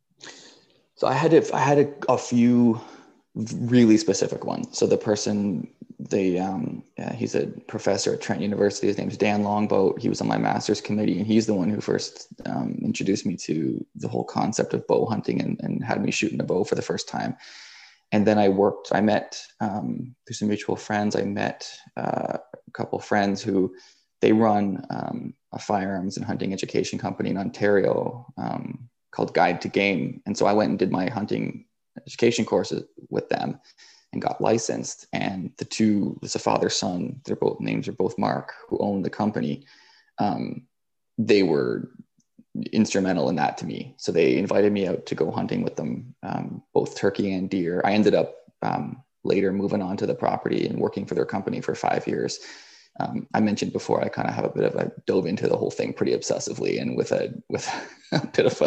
So I had a, I had a, a few really specific ones. So the person, they, um, yeah, he's a professor at Trent University. His name's Dan Longboat. He was on my master's committee, and he's the one who first um, introduced me to the whole concept of bow hunting, and, and had me shooting a bow for the first time. And then I worked, I met um, through some mutual friends, I met uh, a couple of friends who, they run um, a firearms and hunting education company in Ontario, um, called Guide to Game. And so I went and did my hunting education courses with them and got licensed. And the two, it's a father, son, their both names are both Mark, who own the company. Um, they were instrumental in that to me. So they invited me out to go hunting with them, um, both turkey and deer. I ended up um, later moving on to the property and working for their company for five years. Um, I mentioned before, I kind of have a bit of a dove into the whole thing pretty obsessively, and with a with a bit of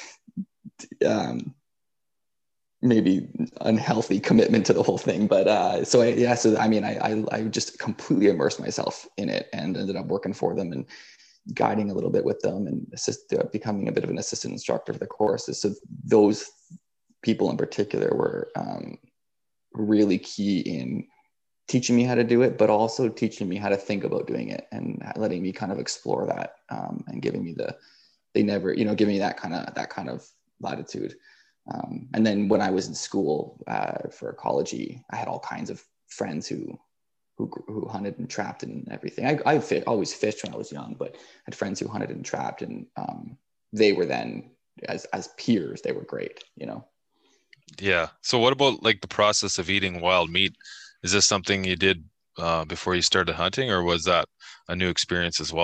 a um, maybe unhealthy commitment to the whole thing. But uh, so I, yeah, so I mean, I, I I just completely immersed myself in it, and ended up working for them and guiding a little bit with them, and assist, uh, becoming a bit of an assistant instructor for the courses. So those people in particular were um, really key in teaching me how to do it, but also teaching me how to think about doing it, and letting me kind of explore that, um, and giving me the, they never, you know, giving me that kind of, that kind of latitude. Um, and then when I was in school uh, for ecology, I had all kinds of friends who, who, who hunted and trapped and everything. I, I fit, always fished when I was young, but I had friends who hunted and trapped, and um, they were then, as, as peers, they were great, you know? Yeah. So what about like the process of eating wild meat? Is this something you did uh, before you started hunting, or was that a new experience as well?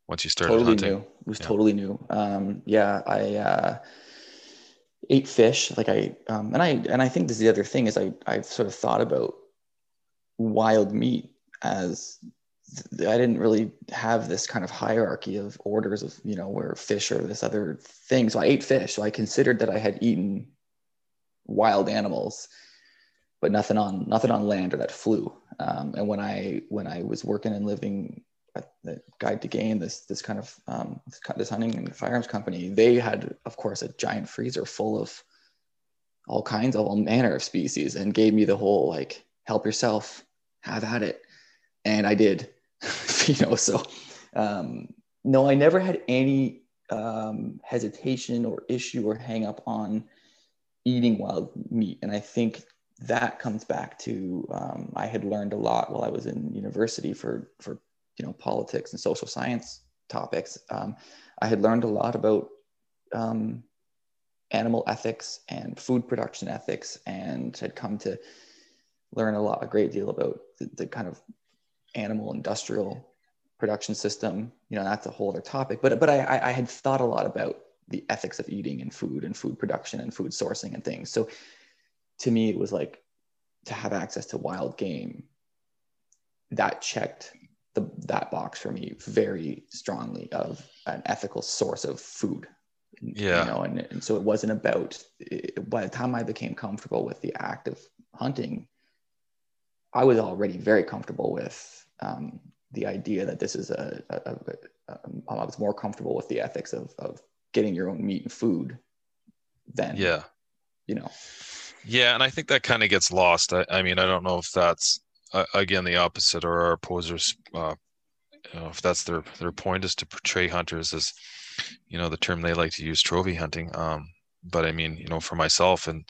once you started totally hunting? new. It was Yeah. totally new. Um, yeah, I uh, ate fish. Like I, um, and I, and I think this is the other thing is I, I've sort of thought about wild meat as I didn't really have this kind of hierarchy of orders of, you know, where fish or this other thing. So I ate fish. So I considered that I had eaten wild animals, but nothing on, nothing on land or that flew. Um, and when I, when I was working and living at the Guide to Game, this, this kind of, um, this hunting and firearms company, they had, of course, a giant freezer full of all kinds of all manner of species and gave me the whole, like, help yourself, have at it. And I did. You know, so um, no, I never had any um, hesitation or issue or hang up on eating wild meat. And I think that comes back to, um, I had learned a lot while I was in university for, for, you know, politics and social science topics. Um, I had learned a lot about um, animal ethics and food production ethics, and had come to learn a lot, a great deal about the, the kind of animal industrial production system. You know, that's a whole other topic, but, but I, I had thought a lot about the ethics of eating and food and food production and food sourcing and things. So to me, it was like, to have access to wild game, that checked the, that box for me very strongly, of an ethical source of food. Yeah. You know, and, and so it wasn't about, it, by the time I became comfortable with the act of hunting, I was already very comfortable with um, the idea that this is a, a, a, a, I was more comfortable with the ethics of, of getting your own meat and food than, Yeah. you know. Yeah. And I think that kind of gets lost. I, I mean, I don't know if that's, uh, again, the opposite, or our opposers, uh, you know, if that's their, their point, is to portray hunters as, you know, the term they like to use, trophy hunting. Um, but I mean, you know, for myself, and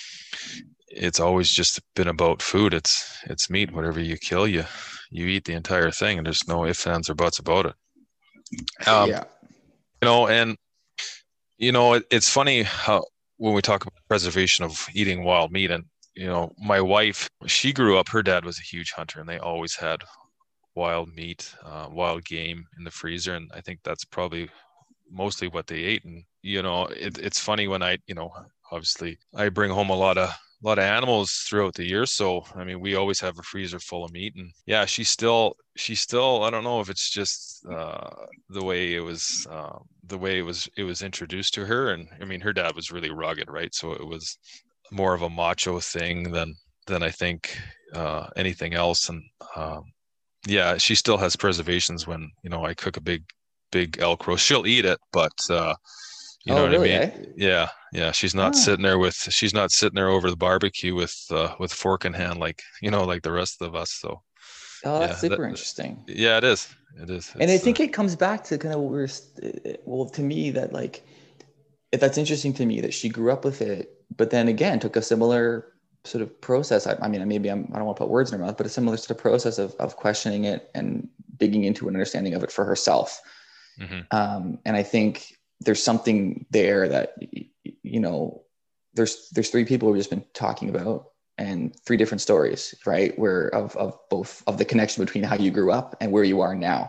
it's always just been about food. It's, it's meat. Whatever you kill, you, you eat the entire thing, and there's no ifs, ands, or buts about it. Um, Yeah. You know, and, you know, it, it's funny how, when we talk about preservation of eating wild meat, and, you know, my wife, she grew up, her dad was a huge hunter, and they always had wild meat, uh, wild game in the freezer. And I think that's probably mostly what they ate. And, you know, it, it's funny when I, you know, obviously I bring home a lot of, a lot of animals throughout the year. So, I mean, we always have a freezer full of meat, and yeah, she still, she still, I don't know if it's just, uh, the way it was, uh, the way it was, it was introduced to her. And I mean, her dad was really rugged, right? So it was more of a macho thing than, than I think, uh, anything else. And, um, yeah, she still has preservations when, you know, I cook a big, big elk roast. She'll eat it, but, uh, you know Oh, what really, I mean? eh? Yeah. Yeah. She's not Ah. sitting there with, she's not sitting there over the barbecue with, uh, with fork in hand, like, you know, like the rest of us. So, Oh, that's yeah, super that- interesting. yeah, it is. It is. And I It's, think uh, it comes back to kind of what we we're, well, to me, that like, if that's interesting to me that she grew up with it, but then again, took a similar sort of process. I, I mean, maybe I'm, I don't want to put words in her mouth, but a similar sort of process of, of questioning it and digging into an understanding of it for herself. mhm. Um, and I think there's something there that, you know, there's, there's three people we've just been talking about, and three different stories, right? Where of, of both of the connection between how you grew up and where you are now.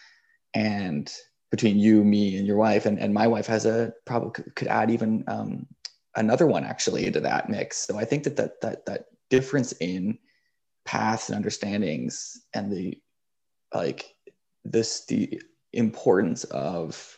And between you, me, and your wife, and, and my wife has a, probably could add even um, another one actually into that mix. So I think that that, that, that difference in paths and understandings, and the, like this, the importance of,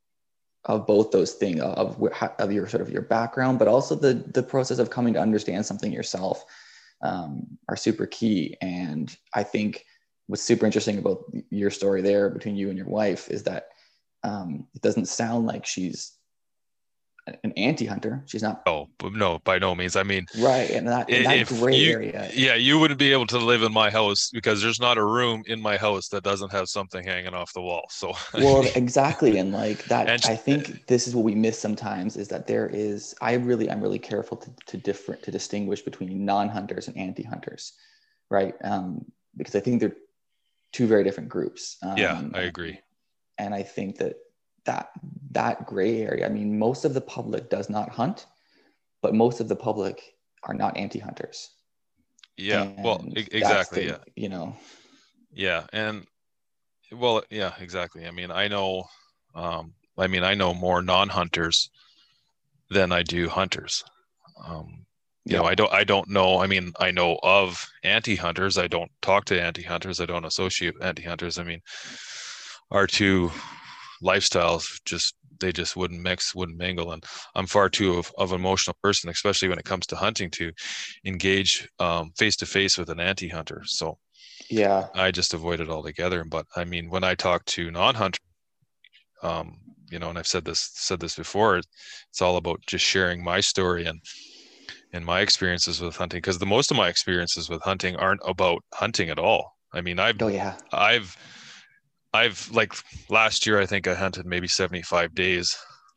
of both those things, of, of your sort of your background, but also the, the process of coming to understand something yourself, um, are super key. And I think what's super interesting about your story there between you and your wife is that um, it doesn't sound like she's an anti-hunter. She's not. Oh, but no, by no means. I mean, Right. And that, in that if gray you, area. yeah, you wouldn't be able to live in my house, because there's not a room in my house that doesn't have something hanging off the wall. So, Well, exactly. And like that, And- I think this is what we miss sometimes, is that there is, I really, I'm really careful to, to different, to distinguish between non-hunters and anti-hunters. Right. Um, because I think they're two very different groups. Um, yeah, I agree. And I think that that, that gray area, I mean, most of the public does not hunt, but most of the public are not anti-hunters. Yeah, well, And e- that's exactly. the- Yeah. You know, Yeah. And Well, yeah, exactly. I mean, I know, um, I mean, I know more non-hunters than I do hunters. Um, you know, Yeah. I don't, I don't know. I mean, I know of anti-hunters. I don't talk to anti-hunters. I don't associate anti-hunters. I mean, our two lifestyles just, they just wouldn't mix, wouldn't mingle. And I'm far too of, of an emotional person, especially when it comes to hunting, to engage um, face to face with an anti-hunter. So Yeah. I just avoid it altogether. But I mean, when I talk to non-hunters, um, you know, and I've said this said this before, it's all about just sharing my story and and my experiences with hunting, because the most of my experiences with hunting aren't about hunting at all. I mean, I've Oh yeah. I've I've like last year I think I hunted maybe seventy-five days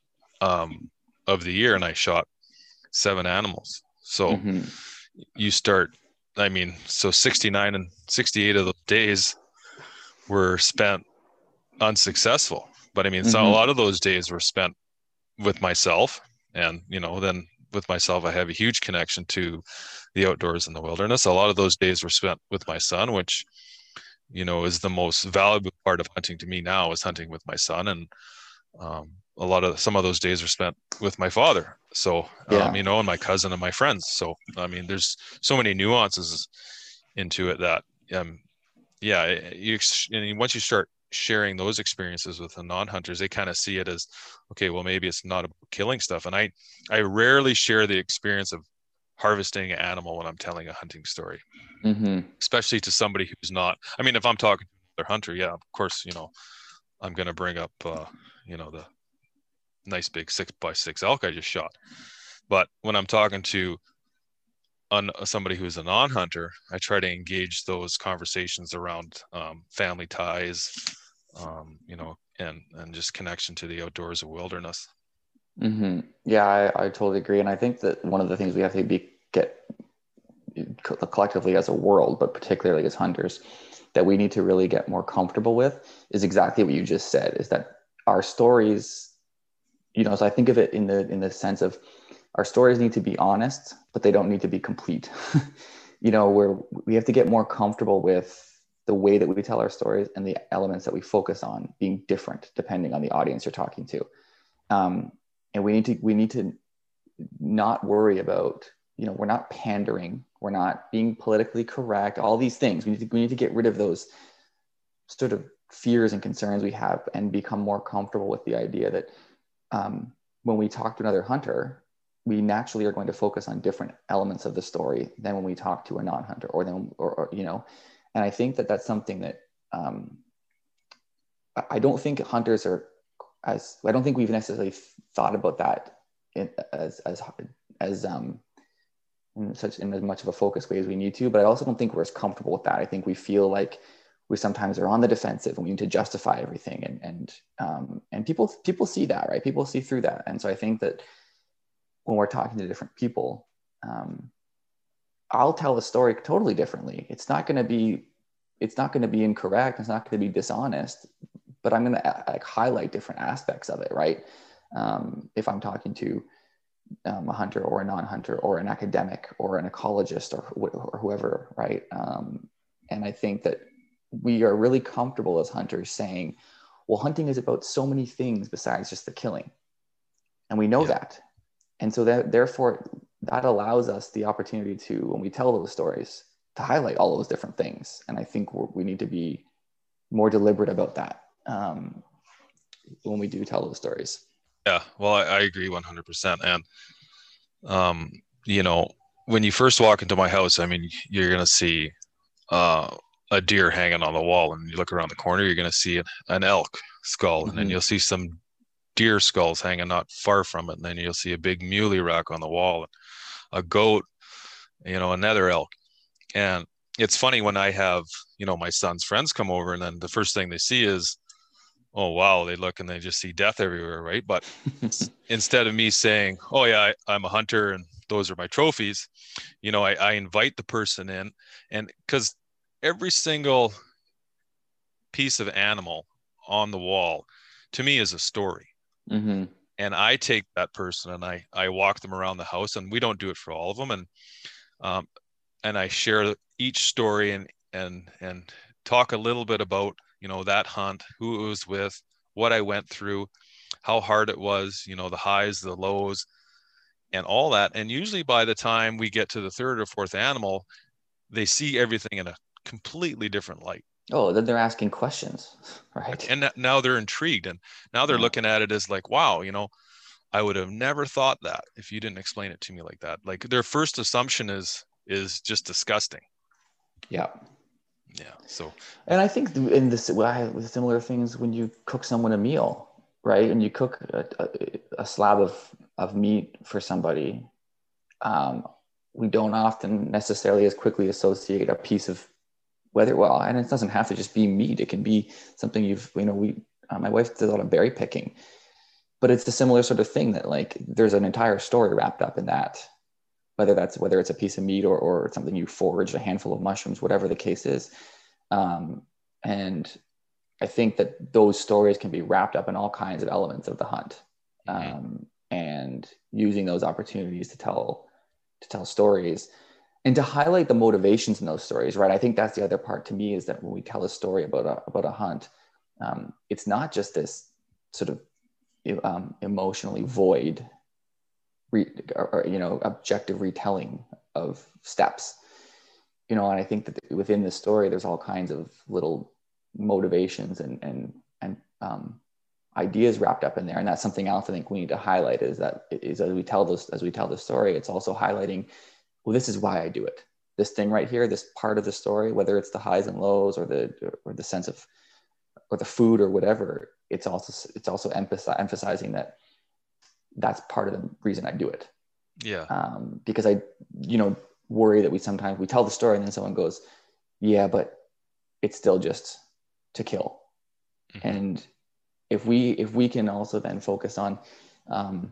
um, of the year, and I shot seven animals. So hmm you start, I mean, so sixty-nine and sixty-eight of those days were spent unsuccessful. But I mean, so a hmm lot of those days were spent with myself, and you know, then with myself, I have a huge connection to the outdoors and the wilderness. A lot of those days were spent with my son, which, you know, is the most valuable part of hunting to me now, is hunting with my son. And um, a lot of some of those days are spent with my father. So, um, Yeah. you know, and my cousin and my friends. So, I mean, there's so many nuances into it that, um, yeah, you, and once you start sharing those experiences with the non-hunters, they kind of see it as, okay, well, maybe it's not about killing stuff. And I, I rarely share the experience of harvesting an animal when I'm telling a hunting story, hmm especially to somebody who's not, I mean, if I'm talking to another hunter, yeah, of course, you know, I'm going to bring up, uh, you know, the nice big six by six elk I just shot. But when I'm talking to on somebody who's a non-hunter, I try to engage those conversations around um, family ties, um, you know, and and just connection to the outdoors and wilderness. hmm Yeah, I, I totally agree. And I think that one of the things we have to be get co- collectively as a world, but particularly as hunters, that we need to really get more comfortable with is exactly what you just said, is that our stories, you know, so I think of it in the in the sense of our stories need to be honest, but they don't need to be complete. You know, where we have to get more comfortable with the way that we tell our stories and the elements that we focus on being different depending on the audience you're talking to. Um, and we need to we need to not worry about, you know, we're not pandering, we're not being politically correct, all these things. We need to, we need to get rid of those sort of fears and concerns we have and become more comfortable with the idea that um, when we talk to another hunter, we naturally are going to focus on different elements of the story than when we talk to a non-hunter or then, or, or you know, and I think that that's something that um, I don't think hunters are as, I don't think we've necessarily thought about that in, as, as, as um, in such, in as much of a focused way as we need to, but I also don't think we're as comfortable with that. I think we feel like we sometimes are on the defensive and we need to justify everything. And, and, um, and people, people see that, right? People see through that. And so I think that when we're talking to different people, um, I'll tell the story totally differently. It's not going to be, it's not going to be incorrect. It's not going to be dishonest, but I'm going to like highlight different aspects of it. Right. Um, if I'm talking to um, a hunter or a non-hunter or an academic or an ecologist or, wh- or whoever. Right. Um, and I think that we are really comfortable as hunters saying, well, hunting is about so many things besides just the killing. And we know Yeah. that. And so that therefore that allows us the opportunity to, when we tell those stories, to highlight all those different things. And I think we're, we need to be more deliberate about that um, when we do tell those stories. Yeah, well, I, I agree one hundred percent. And, um, you know, when you first walk into my house, I mean, you're going to see uh, a deer hanging on the wall, and you look around the corner, you're going to see an, an elk skull, and Mm-hmm. then you'll see some deer skulls hanging not far from it, and then you'll see a big muley rack on the wall, a goat, you know, another elk. And it's funny when I have, you know, my son's friends come over, and then the first thing they see is, oh wow, they look and they just see death everywhere, right? But instead of me saying, oh yeah, I, I'm a hunter and those are my trophies, you know, I, I invite the person in, and because every single piece of animal on the wall to me is a story. Mm-hmm. And I take that person and I, I walk them around the house, and we don't do it for all of them. And, um, and I share each story and, and, and talk a little bit about, you know, that hunt, who it was with, what I went through, how hard it was, you know, the highs, the lows, and all that. And usually by the time we get to the third or fourth animal, they see everything in a completely different light. Oh, then they're asking questions, right? And now they're intrigued, and now they're Yeah. looking at it as like, wow, you know, I would have never thought that if you didn't explain it to me like that. Like their first assumption is is just disgusting. Yeah. Yeah. So, And I think in this, well, I have similar things when you cook someone a meal, right? And you cook a, a, a slab of, of meat for somebody. Um, we don't often necessarily as quickly associate a piece of whether, well, and it doesn't have to just be meat. It can be something you've, you know, we, uh, my wife does a lot of berry picking, but it's a similar sort of thing that like, there's an entire story wrapped up in that, whether that's, whether it's a piece of meat or, or something you foraged, a handful of mushrooms, whatever the case is. Um, and I think that those stories can be wrapped up in all kinds of elements of the hunt. mm-hmm. Um, and using those opportunities to tell, to tell stories and to highlight the motivations in those stories, right? I think that's the other part to me, is that when we tell a story about a, about a hunt, um, it's not just this sort of um, emotionally void, re, or, or, you know, objective retelling of steps, you know, and I think that within the story, there's all kinds of little motivations and, and, and um, ideas wrapped up in there. And that's something else I think we need to highlight, is that is as we tell this, as we tell the story, it's also highlighting, well, this is why I do it. This thing right here, this part of the story, whether it's the highs and lows or the, or the sense of, or the food or whatever, it's also, it's also emphasi- emphasizing that that's part of the reason I do it. Yeah. Um, because I, you know, worry that we sometimes, we tell the story and then someone goes, yeah, but it's still just to kill. Mm-hmm. And if we, if we can also then focus on um,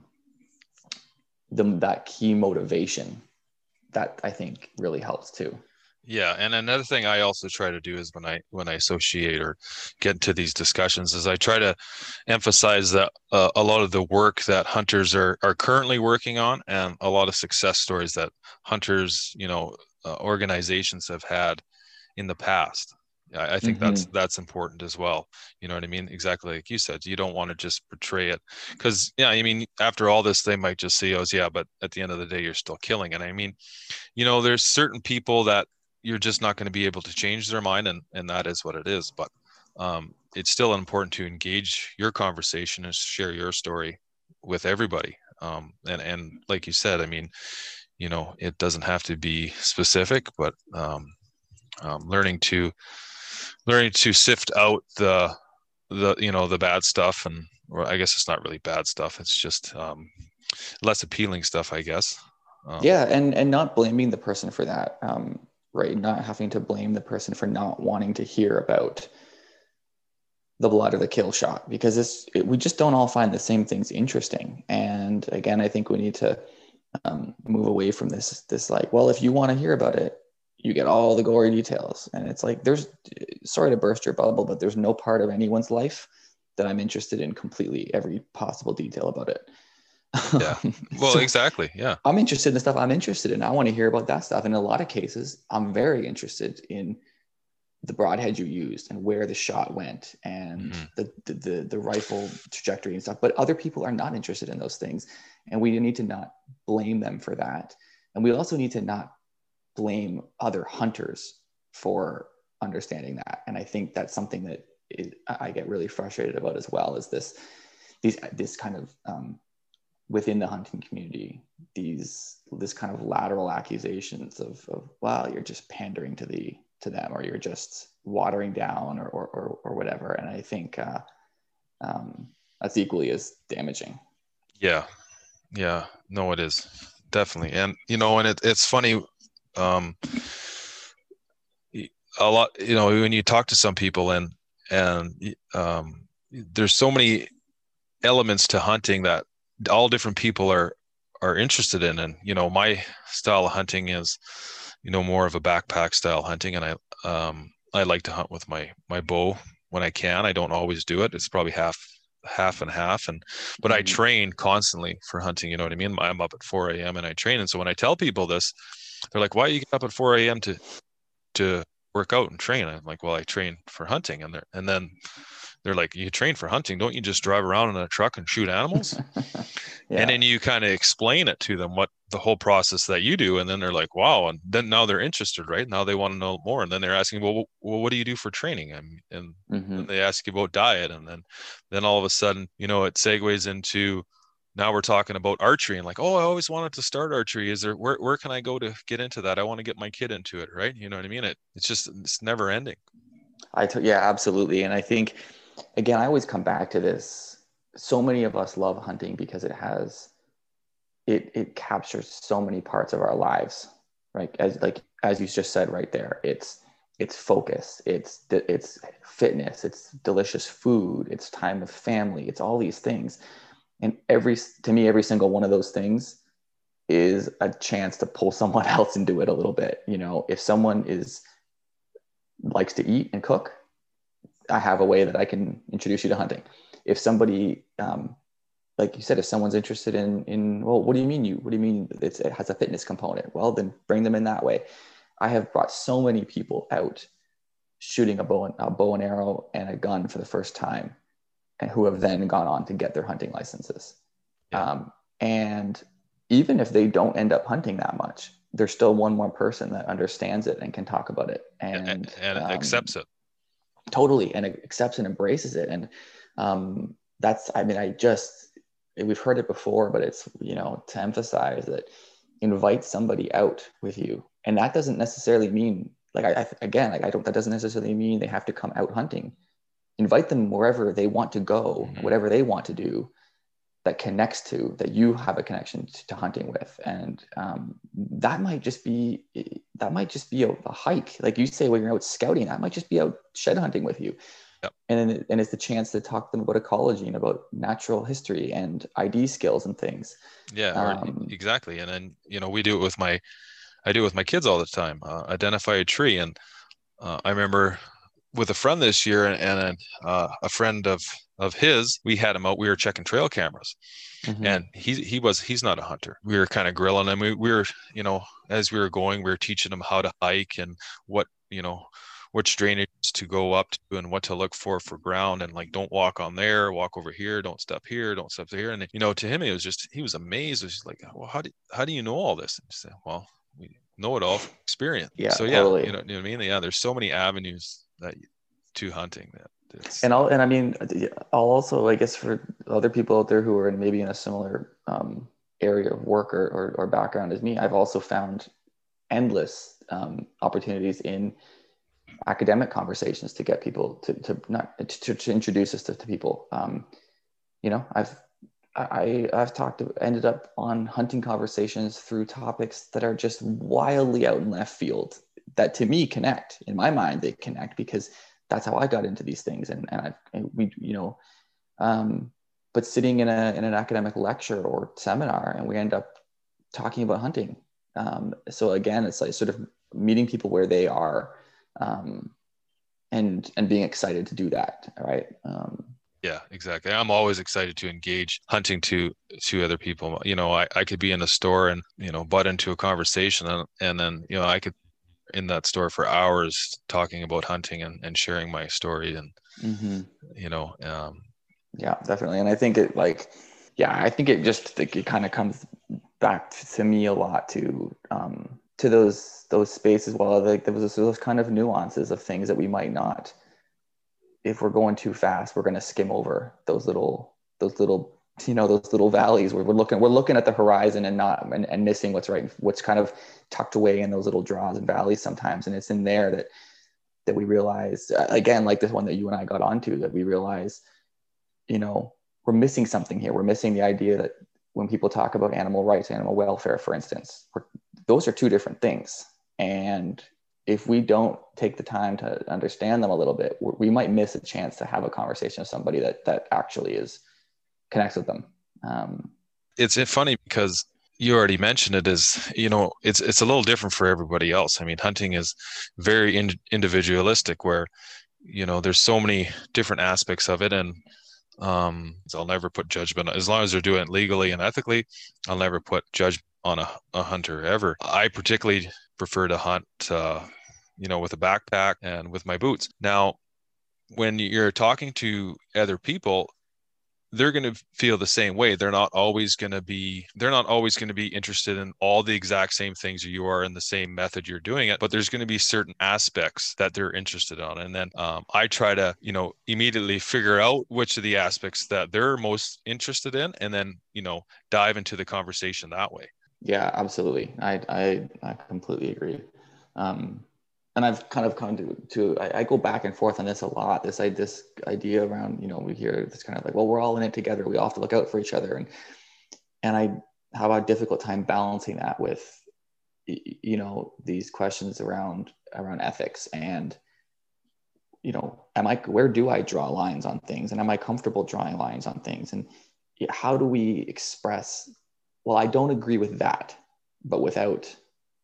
the, that key motivation, that I think really helps too. Yeah. And another thing I also try to do is when I, when I associate or get into these discussions, is I try to emphasize that uh, a lot of the work that hunters are, are currently working on, and a lot of success stories that hunters, you know, uh, organizations have had in the past. I, I think mm-hmm. that's, that's important as well. You know what I mean? Exactly. Like you said, you don't want to just portray it, because, yeah, I mean, after all this, they might just say, oh yeah, but at the end of the day, you're still killing. And I mean, you know, there's certain people that you're just not going to be able to change their mind, and, and that is what it is. But um, it's still important to engage your conversation and share your story with everybody. Um, and, and like you said, I mean, you know, it doesn't have to be specific, but um, um, learning to, learning to sift out the, the, you know, the bad stuff. And, or I guess it's not really bad stuff. It's just um, less appealing stuff, I guess. Um, yeah. And, and not blaming the person for that. Um, right. Not having to blame the person for not wanting to hear about the blood or the kill shot, because this, it, we just don't all find the same things interesting. And again, I think we need to um, move away from this, this like, well, if you want to hear about it, you get all the gory details. And it's like, there's, sorry to burst your bubble, but there's no part of anyone's life that I'm interested in completely every possible detail about it. Yeah. Well, so exactly. Yeah. I'm interested in the stuff I'm interested in. I want to hear about that stuff. And in a lot of cases, I'm very interested in the broadhead you used and where the shot went and mm-hmm. the, the, the, the rifle trajectory and stuff, but other people are not interested in those things. And we need to not blame them for that. And we also need to not blame other hunters for understanding that. And I think that's something that is, I get really frustrated about as well, is this, these, this kind of, um, within the hunting community, these, this kind of lateral accusations of, of, wow, you're just pandering to the, to them, or you're just watering down or, or, or, or whatever. And I think, uh, um, that's equally as damaging. Yeah. Yeah, no, it is definitely. And, you know, and it, it's funny, um, a lot, you know, when you talk to some people and, and, um, there's so many elements to hunting that all different people are, are interested in. And, you know, my style of hunting is, you know, more of a backpack style hunting. And I, um, I like to hunt with my, my bow when I can. I don't always do it. It's probably half, half and half. And, but mm-hmm. I train constantly for hunting. You know what I mean? I'm up at four a.m. and I train. And so when I tell people this, they're like, why are you getting up at four a.m. to, to work out and train? I'm like, well, I train for hunting. And they're, and then they're like, you train for hunting? Don't you just drive around in a truck and shoot animals? Yeah. And then you kind of explain it to them, what the whole process that you do. And then they're like, wow. And then now they're interested, right? Now they want to know more. And then they're asking, well, well what do you do for training? And, and mm-hmm. then they ask you about diet. And then, then all of a sudden, you know, it segues into, now we're talking about archery and like, oh, I always wanted to start archery. Is there, where, where can I go to get into that? I want to get my kid into it. Right. You know what I mean? It, it's just, it's never ending. I t- yeah, absolutely. And I think, again, I always come back to this. So many of us love hunting because it has, it it captures so many parts of our lives, right? As like, as you just said right there, it's, it's focus, it's, it's fitness, it's delicious food, it's time with family, it's all these things. And every, to me, every single one of those things is a chance to pull someone else into it a little bit. You know, if someone is, likes to eat and cook, I have a way that I can introduce you to hunting. If somebody, um, like you said, if someone's interested in, in, well, what do you mean you, what do you mean it's, it has a fitness component? Well, then bring them in that way. I have brought so many people out shooting a bow and, a bow and arrow and a gun for the first time, and who have then gone on to get their hunting licenses. Yeah. Um, and even if they don't end up hunting that much, there's still one more person that understands it and can talk about it. And, and, and um, accepts it. Totally. And accepts and embraces it. And, um, that's, I mean, I just, we've heard it before, but it's, you know, to emphasize that invite somebody out with you. And that doesn't necessarily mean like, I, I again, like I don't, that doesn't necessarily mean they have to come out hunting. Invite them wherever they want to go, mm-hmm. whatever they want to do that connects to, that you have a connection to, to hunting with. And, um, that might just be, that might just be a, a hike. Like you say, when you're out scouting, that might just be out shed hunting with you. Yep. And, and it's the chance to talk to them about ecology and about natural history and I D skills and things. Yeah, um, exactly. And then, you know, we do it with my, I do it with my kids all the time, uh, identify a tree. And uh, I remember with a friend this year and, and uh, a friend of, of his, we had him out, we were checking trail cameras. Mm-hmm. And he he was he's not a hunter. We were kind of grilling him. We, we were, you know, as we were going, we were teaching him how to hike and what, you know, which drainage to go up to and what to look for for ground, and like, don't walk on there, walk over here, don't step here, don't step here. And, you know, to him, it was just, he was amazed. It was just like, well, how do, how do you know all this? And he said, well, we know it all from experience. Yeah, so yeah, totally. you know, you know what I mean? Yeah, there's so many avenues that to hunting that it's, and I'll, and I mean, I'll also, I guess for other people out there who are in maybe in a similar um, area of work or, or, or background as me, I've also found endless um, opportunities in academic conversations to get people to, to not to, to introduce us to, to people. Um, you know, I've, I, I've talked to, ended up on hunting conversations through topics that are just wildly out in left field that to me connect. In my mind, they connect because that's how I got into these things. And, and I, and we, you know, um, but sitting in a, in an academic lecture or seminar, and we end up talking about hunting. Um, so again, it's like sort of meeting people where they are, um, and, and being excited to do that. Right. Um, Yeah, exactly. I'm always excited to engage hunting to, to other people. You know, I, I could be in a store and, you know, butt into a conversation and, and then, you know, I could in that store for hours talking about hunting and, and sharing my story and, mm-hmm. you know, um, yeah, definitely. And I think it like, yeah, I think it just, it, it kind of comes back to me a lot to, um, to those, those spaces. Well, like there was those kind of nuances of things that we might not, if we're going too fast, we're going to skim over those little, those little, you know, those little valleys where we're looking, we're looking at the horizon and not, and, and missing what's right, what's kind of tucked away in those little draws and valleys sometimes. And it's in there that, that we realize, again, like this one that you and I got onto, that we realize, you know, we're missing something here. We're missing the idea that when people talk about animal rights, animal welfare, for instance, those are two different things. And if we don't take the time to understand them a little bit, we might miss a chance to have a conversation with somebody that, that actually is connects with them. Um, it's funny because you already mentioned it is, you know, it's, it's a little different for everybody else. I mean, hunting is very in, individualistic where, you know, there's so many different aspects of it. And um, I'll never put judgment, as long as they're doing it legally and ethically, I'll never put judgment on a, a hunter ever. I particularly prefer to hunt, uh, you know, with a backpack and with my boots. Now, when you're talking to other people, they're going to feel the same way. They're not always going to be, they're not always going to be interested in all the exact same things you are in the same method you're doing it, but there's going to be certain aspects that they're interested on. And then um, I try to, you know, immediately figure out which of the aspects that they're most interested in, and then, you know, dive into the conversation that way. Yeah, absolutely. I, I, I completely agree. Um, And I've kind of come to, to I, I go back and forth on this a lot. This I this idea around, you know, we hear this kind of like, well, we're all in it together. We all have to look out for each other. And and I have a difficult time balancing that with, you know, these questions around around ethics and, you know, am I where do I draw lines on things, and am I comfortable drawing lines on things, and how do we express, well, I don't agree with that, but without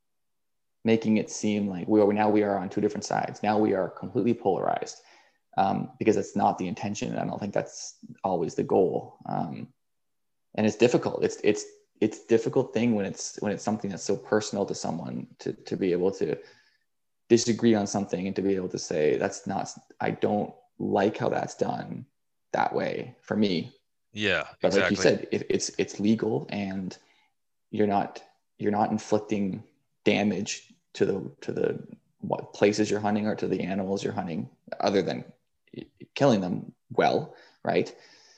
making it seem like we are now we are on two different sides. Now we are completely polarized, um, because it's not the intention. And I don't think that's always the goal. Um, and it's difficult. It's it's it's a difficult thing when it's when it's something that's so personal to someone to to be able to disagree on something and to be able to say that's not. I don't like how that's done that way for me. Yeah, but exactly. Like you said, it, it's it's legal, and you're not you're not inflicting damage to the to the what places you're hunting or to the animals you're hunting, other than killing them well, right?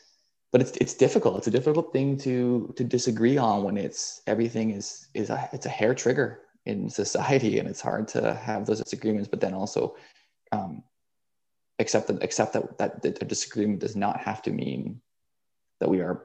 But it's it's difficult. It's a difficult thing to to disagree on when it's everything is is a it's a hair trigger in society, and it's hard to have those disagreements, but then also um, accept that accept that that the disagreement does not have to mean that we are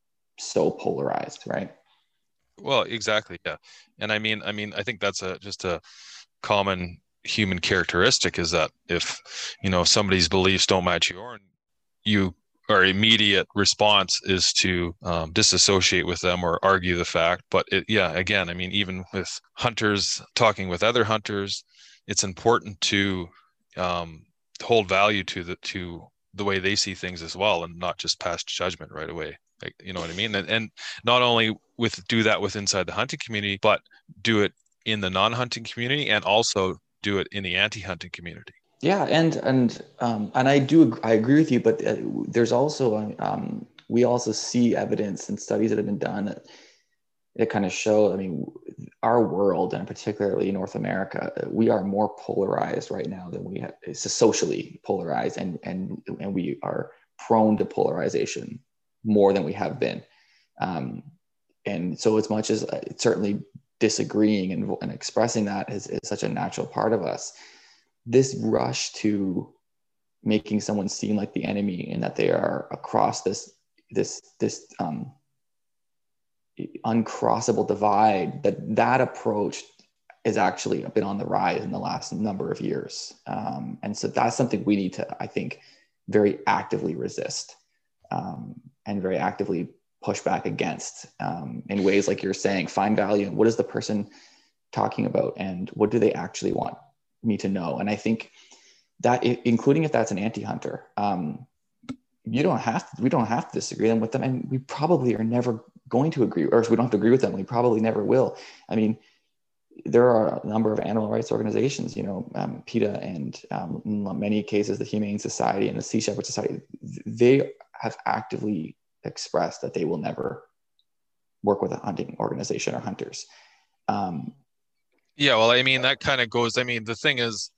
so polarized, right? Well, exactly. Yeah. And I mean, I mean, I think that's a, just a common human characteristic, is that if, you know, somebody's beliefs don't match yours, you, our immediate response is to um, disassociate with them or argue the fact. But it, yeah, again, I mean, even with hunters talking with other hunters, it's important to um, hold value to the, to the way they see things as well, and not just pass judgment right away. Like, you know what I mean? And, and not only with do that with inside the hunting community, but do it in the non-hunting community, and also do it in the anti-hunting community. Yeah. And, and, um, and I do, I agree with you, but uh, there's also, um, we also see evidence and studies that have been done that, that kind of show, I mean, our world, and particularly North America, we are more polarized right now than we have. It's socially polarized, and, and, and we are prone to polarization more than we have been. Um, and so as much as uh, certainly disagreeing and, and expressing that is, is such a natural part of us, this rush to making someone seem like the enemy and that they are across this, this, this um, uncrossable divide, that that approach is actually been on the rise in the last number of years. Um, and so that's something we need to, I think, very actively resist. Um, and very actively push back against, um, in ways like you're saying, find value in what is the person talking about, and what do they actually want me to know. And I think that, including if that's an anti-hunter, um, you don't have to, we don't have to disagree with them, and we probably are never going to agree, or if we don't have to agree with them, we probably never will. I mean, there are a number of animal rights organizations, you know, um, PETA, and um, in many cases, the Humane Society and the Sea Shepherd Society, they have actively expressed that they will never work with a hunting organization or hunters. Um, yeah, well, I mean, that kind of goes, I mean, the thing is,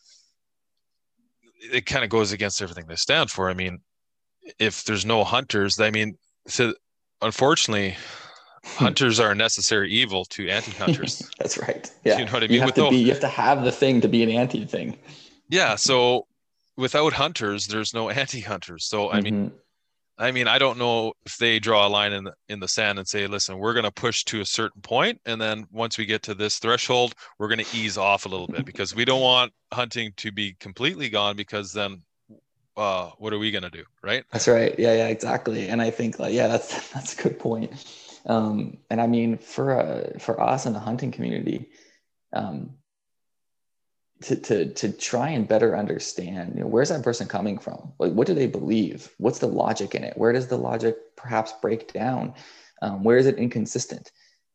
it kind of goes against everything they stand for. I mean, if there's no hunters, I mean, so unfortunately, hunters are a necessary evil to anti-hunters. That's right. Yeah. You know what I mean? You have, With to no, be, you have to have the thing to be an anti-thing. Yeah. So without hunters, there's no anti-hunters. So, I mean, mm-hmm. I mean, I don't know if they draw a line in the, in the sand and say, listen, we're going to push to a certain point, and then once we get to this threshold, we're going to ease off a little bit, because we don't want hunting to be completely gone, because then uh, what are we going to do? Right. That's right. Yeah, yeah, exactly. And I think like, yeah, that's, that's a good point. Um, and I mean, for, uh, for us in the hunting community, um, to, to, to try and better understand, you know, where's that person coming from? Like, what do they believe? What's the logic in it? Where does the logic perhaps break down? Um, where is it inconsistent?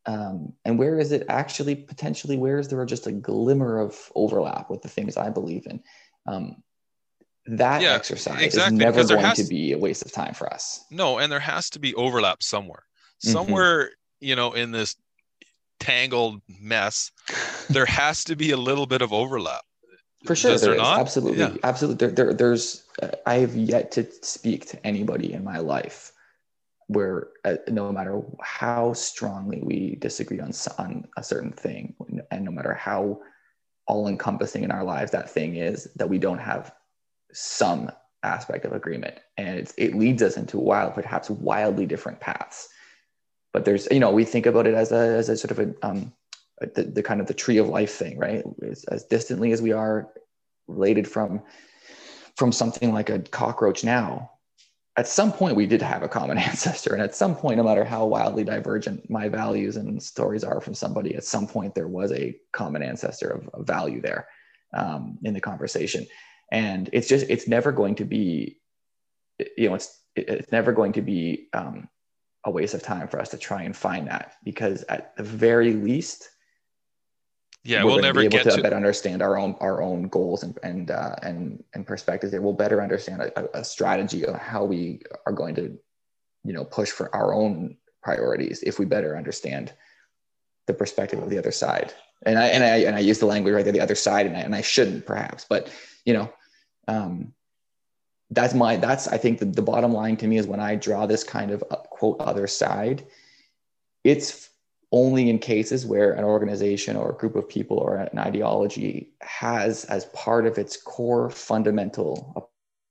Um, and where is it actually potentially, where is there just a glimmer of overlap with the things I believe in? Um, that Yeah, exercise exactly, is never because there going has to be a waste of time for us. no, and there has to be overlap somewhere. Mhm. Somewhere, you know, in this tangled mess, there has to be a little bit of overlap. For sure, Does there there is. not? Absolutely, Yeah. absolutely. There, there, there's. Uh, I have yet to speak to anybody in my life where, uh, no matter how strongly we disagree on on a certain thing, and no matter how all-encompassing in our lives that thing is, that we don't have some aspect of agreement, and it's, it leads us into wild, perhaps wildly different paths. But there's, you know, we think about it as a as a sort of a um, the, the kind of the tree of life thing, right? As, as distantly as we are related from from something like a cockroach now, at some point we did have a common ancestor, and at some point, no matter how wildly divergent my values and stories are from somebody, at some point there was a common ancestor of, of value there um, in the conversation. And it's just, it's never going to be, you know, it's it's never going to be um, a waste of time for us to try and find that, because at the very least, Yeah, we're we'll going never to be able get to, to better understand our own our own goals and and uh, and and perspectives. It will better understand a, a strategy of how we are going to, you know, push for our own priorities if we better understand the perspective of the other side. And I and I and I use the language right there, the other side, and I and I shouldn't perhaps, but you know, um, that's my that's I think the, the bottom line to me is when I draw this kind of uh, quote other side, it's only in cases where an organization or a group of people or an ideology has as part of its core fundamental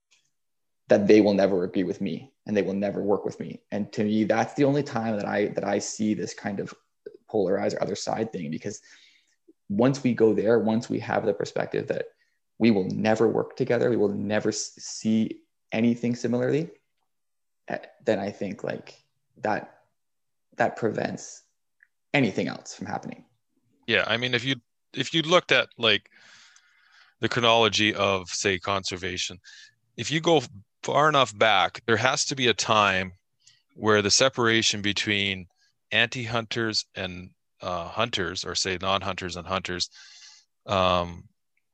that they will never agree with me and they will never work with me. And to me, that's the only time that I that I see this kind of polarized or other side thing, because once we go there, once we have the perspective that we will never work together, we will never see anything similarly, then I think like that that prevents anything else from happening. Yeah, I mean, if you if you looked at like the chronology of, say, conservation, if you go far enough back, there has to be a time where the separation between anti-hunters and uh, hunters, or say non-hunters and hunters, um,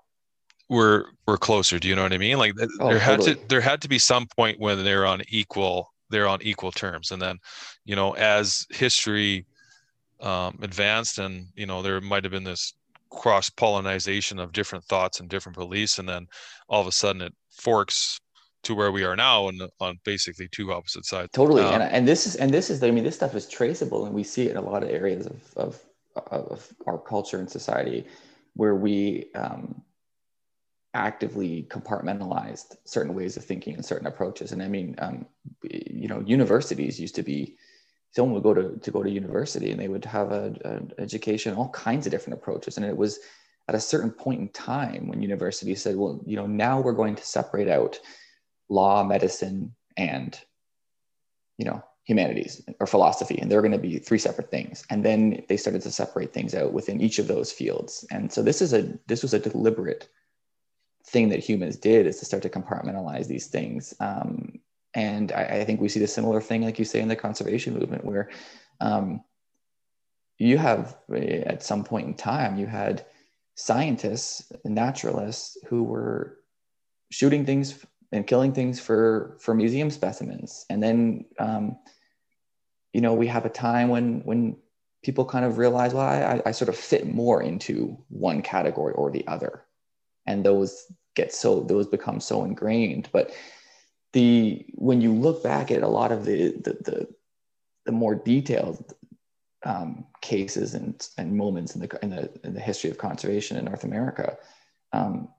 were were closer. Do you know what I mean? Like Oh, there had totally. to there had to be some point when they're on equal they're on equal terms, and then, you know, as history um, advanced, and you know, there might have been this cross pollination of different thoughts and different beliefs, and then all of a sudden it forks to where we are now, and on basically two opposite sides. Totally. Um, and and this is and this is I mean, this stuff is traceable, and we see it in a lot of areas of of, of our culture and society where we um, actively compartmentalized certain ways of thinking and certain approaches. And I mean, um, you know, universities used to be, someone would go to, to go to university and they would have a, an education, all kinds of different approaches. And it was at a certain point in time when universities said, well, you know, now we're going to separate out law, medicine, and, you know, humanities or philosophy, and they're going to be three separate things. And then they started to separate things out within each of those fields. And so this is a, this was a deliberate thing that humans did, is to start to compartmentalize these things. Um, and I, I think we see the similar thing, like you say, in the conservation movement, where um, you have, at some point in time, you had scientists and naturalists who were shooting things and killing things for, for museum specimens. And then, um, you know, we have a time when, when people kind of realize, well, I, I sort of fit more into one category or the other. And those get so, those become so ingrained. But the, when you look back at a lot of the, the, the, the more detailed um, cases and, and moments in the, in the, in the history of conservation in North America, um,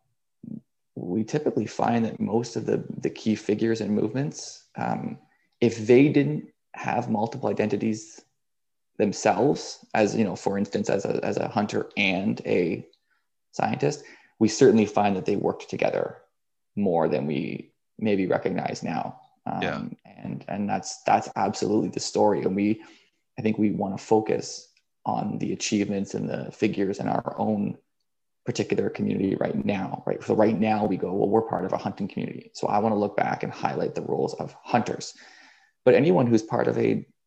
we typically find that most of the, the key figures and movements, um, if they didn't have multiple identities themselves, as, you know, for instance, as a, as a hunter and a scientist, we certainly find that they worked together more than we maybe recognize now. Um, yeah. And, and that's, that's absolutely the story. And we, I think we want to focus on the achievements and the figures in our own particular community right now, right? So right now we go, well, we're part of a hunting community. So I want to look back and highlight the roles of hunters. But anyone who's part of a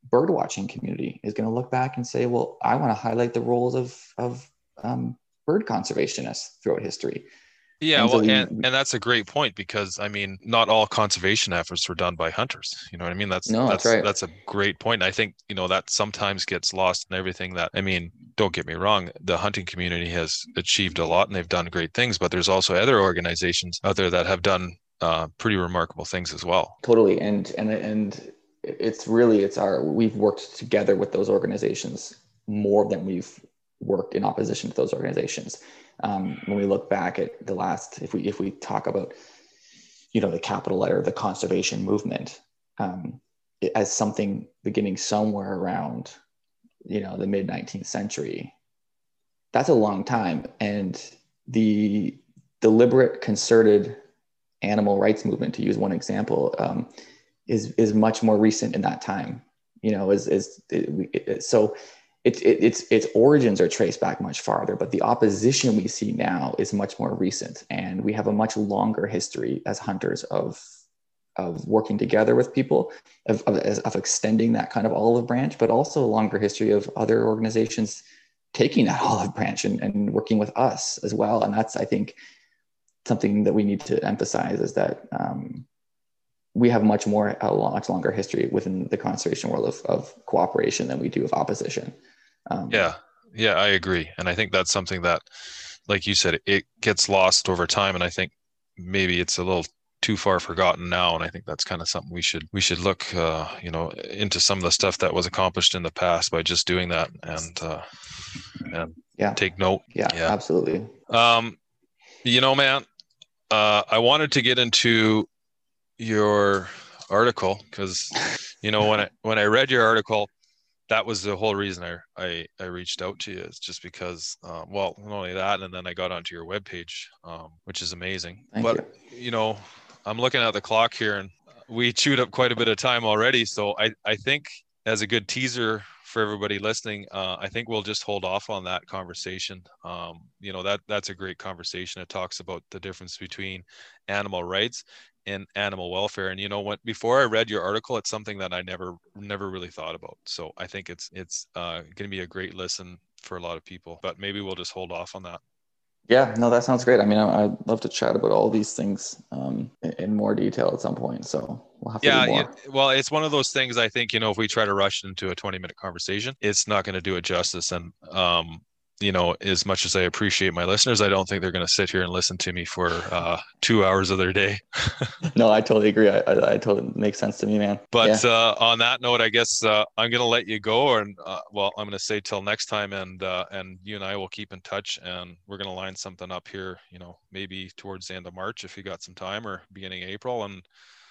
bird watching community is going to look back and say, well, I want to highlight the roles of, of um, bird conservationists throughout history. Yeah, And so well, we- and, and that's a great point, because I mean, not all conservation efforts were done by hunters. You know what I mean? That's No, that's that's right. that's a great point. I think, you know, that sometimes gets lost in everything. That, I mean, don't get me wrong, the hunting community has achieved a lot and they've done great things, but there's also other organizations out there that have done uh, pretty remarkable things as well. Totally. And, and, and it's really, it's our, we've worked together with those organizations more than we've worked in opposition to those organizations. Um, when we look back at the last, if we, if we talk about, you know, the capital letter, the conservation movement, um, it, as something beginning somewhere around, you know, the mid nineteenth century, that's a long time. And the deliberate, concerted animal rights movement, to use one example, um, is, is much more recent in that time, you know, is, is it, it, so It, it, its its origins are traced back much farther, but the opposition we see now is much more recent, and we have a much longer history as hunters of of working together with people, of of, of extending that kind of olive branch, but also a longer history of other organizations taking that olive branch and, and working with us as well. And that's, I think, something that we need to emphasize, is that um, we have much more, a much longer history within the conservation world of, of cooperation than we do of opposition. Um, Yeah, yeah, I agree. And I think that's something that, like you said, it gets lost over time. And I think maybe it's a little too far forgotten now. And I think that's kind of something we should, we should look, uh, you know, into some of the stuff that was accomplished in the past by just doing that, and, uh, and yeah, take note. yeah, Yeah. absolutely. Um, you know, man, uh, I wanted to get into your article, because, you know, when I, when I read your article, that was the whole reason I, I, I reached out to you, is just because, uh, well, not only that, and then I got onto your webpage, um, which is amazing. Thank but, you. you know, I'm looking at the clock here, and we chewed up quite a bit of time already. So I, I think, as a good teaser for everybody listening, uh, I think we'll just hold off on that conversation. Um, you know, that that's a great conversation. It talks about the difference between animal rights and animal welfare. And, you know what, before I read your article, it's something that I never, never really thought about. So I think it's, it's uh, going to be a great listen for a lot of people, but maybe we'll just hold off on that. Yeah, no, that sounds great. I mean, I, I'd love to chat about all these things um, in, in more detail at some point. So we'll have to Yeah, do more. it, well, it's one of those things, I think, you know, if we try to rush into a twenty minute conversation, it's not going to do it justice. And, um, you know, as much as I appreciate my listeners, I don't think they're going to sit here and listen to me for uh, two hours of their day. No, I totally agree. I, I, I totally makes sense to me, man. But yeah. uh, on that note, I guess uh, I'm going to let you go. And uh, well, I'm going to say till next time, and uh, and you and I will keep in touch, and we're going to line something up here, you know, maybe towards the end of March if you got some time, or beginning of April, and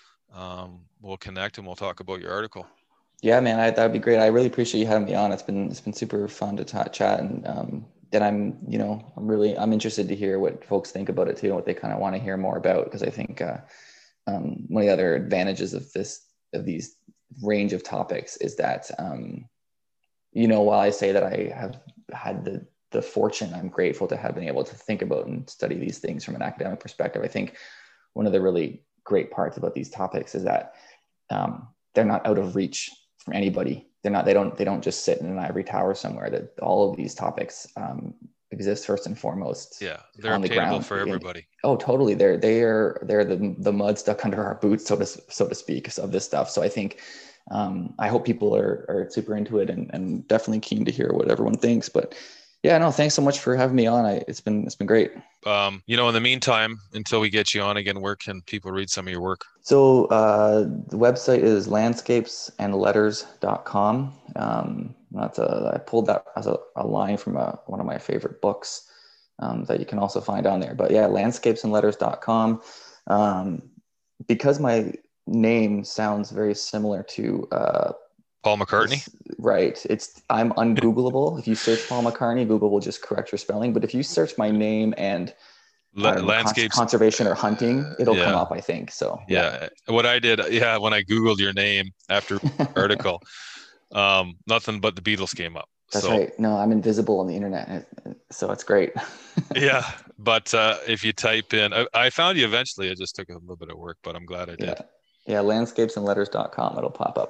um, we'll connect and we'll talk about your article. Yeah, man, I, that'd be great. I really appreciate you having me on. It's been it's been super fun to t- chat, and um, then I'm you know I'm really I'm interested to hear what folks think about it too, and what they kind of want to hear more about, because I think uh, um, one of the other advantages of this of these range of topics is that um, you know while I say that I have had the the fortune, I'm grateful to have been able to think about and study these things from an academic perspective. I think one of the really great parts about these topics is that um, they're not out of reach for anybody. They're not, they don't, they don't just sit in an ivory tower somewhere. That all of these topics um, exist first and foremost. Yeah, they're on the obtainable ground for everybody. Oh, totally. They're, they are, they're the, the mud stuck under our boots, so to, so to speak, of this stuff. So I think, um, I hope people are, are super into it, and, and definitely keen to hear what everyone thinks. But yeah, no, thanks so much for having me on. I, it's been, it's been great. Um, you know, in the meantime, until we get you on again, where can people read some of your work? So uh, the website is landscapes and letters dot com. Um, that's a, I pulled that as a, a line from a, one of my favorite books um, that you can also find on there. But yeah, landscapes and letters dot com. Um, because my name sounds very similar to uh, Paul McCartney. It's, right. It's I'm ungoogleable. If you search Paul McCartney, Google will just correct your spelling. But if you search my name and La- know, landscapes, con- conservation or hunting, it'll yeah. come up, I think. So yeah. yeah, what I did, yeah, when I Googled your name after the article, um, nothing but the Beatles came up. That's so, right. No, I'm invisible on the internet, so it's great. yeah, but uh, if you type in, I, I found you eventually. It just took a little bit of work, but I'm glad I did. Yeah, yeah landscapes and letters dot com. It'll pop up there.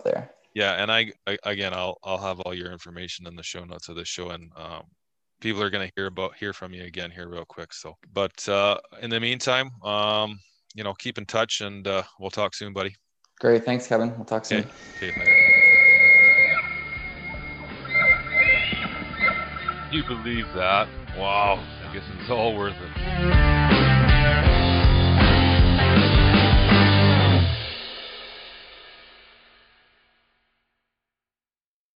Yeah, and I, I again, I'll I'll have all your information in the show notes of this show, and um, people are gonna hear about hear from you again here real quick. So, but uh, in the meantime, um, you know, keep in touch, and uh, we'll talk soon, buddy. Great, thanks, Kevin. We'll talk soon. Okay. Okay. You believe that? Wow. I guess it's all worth it.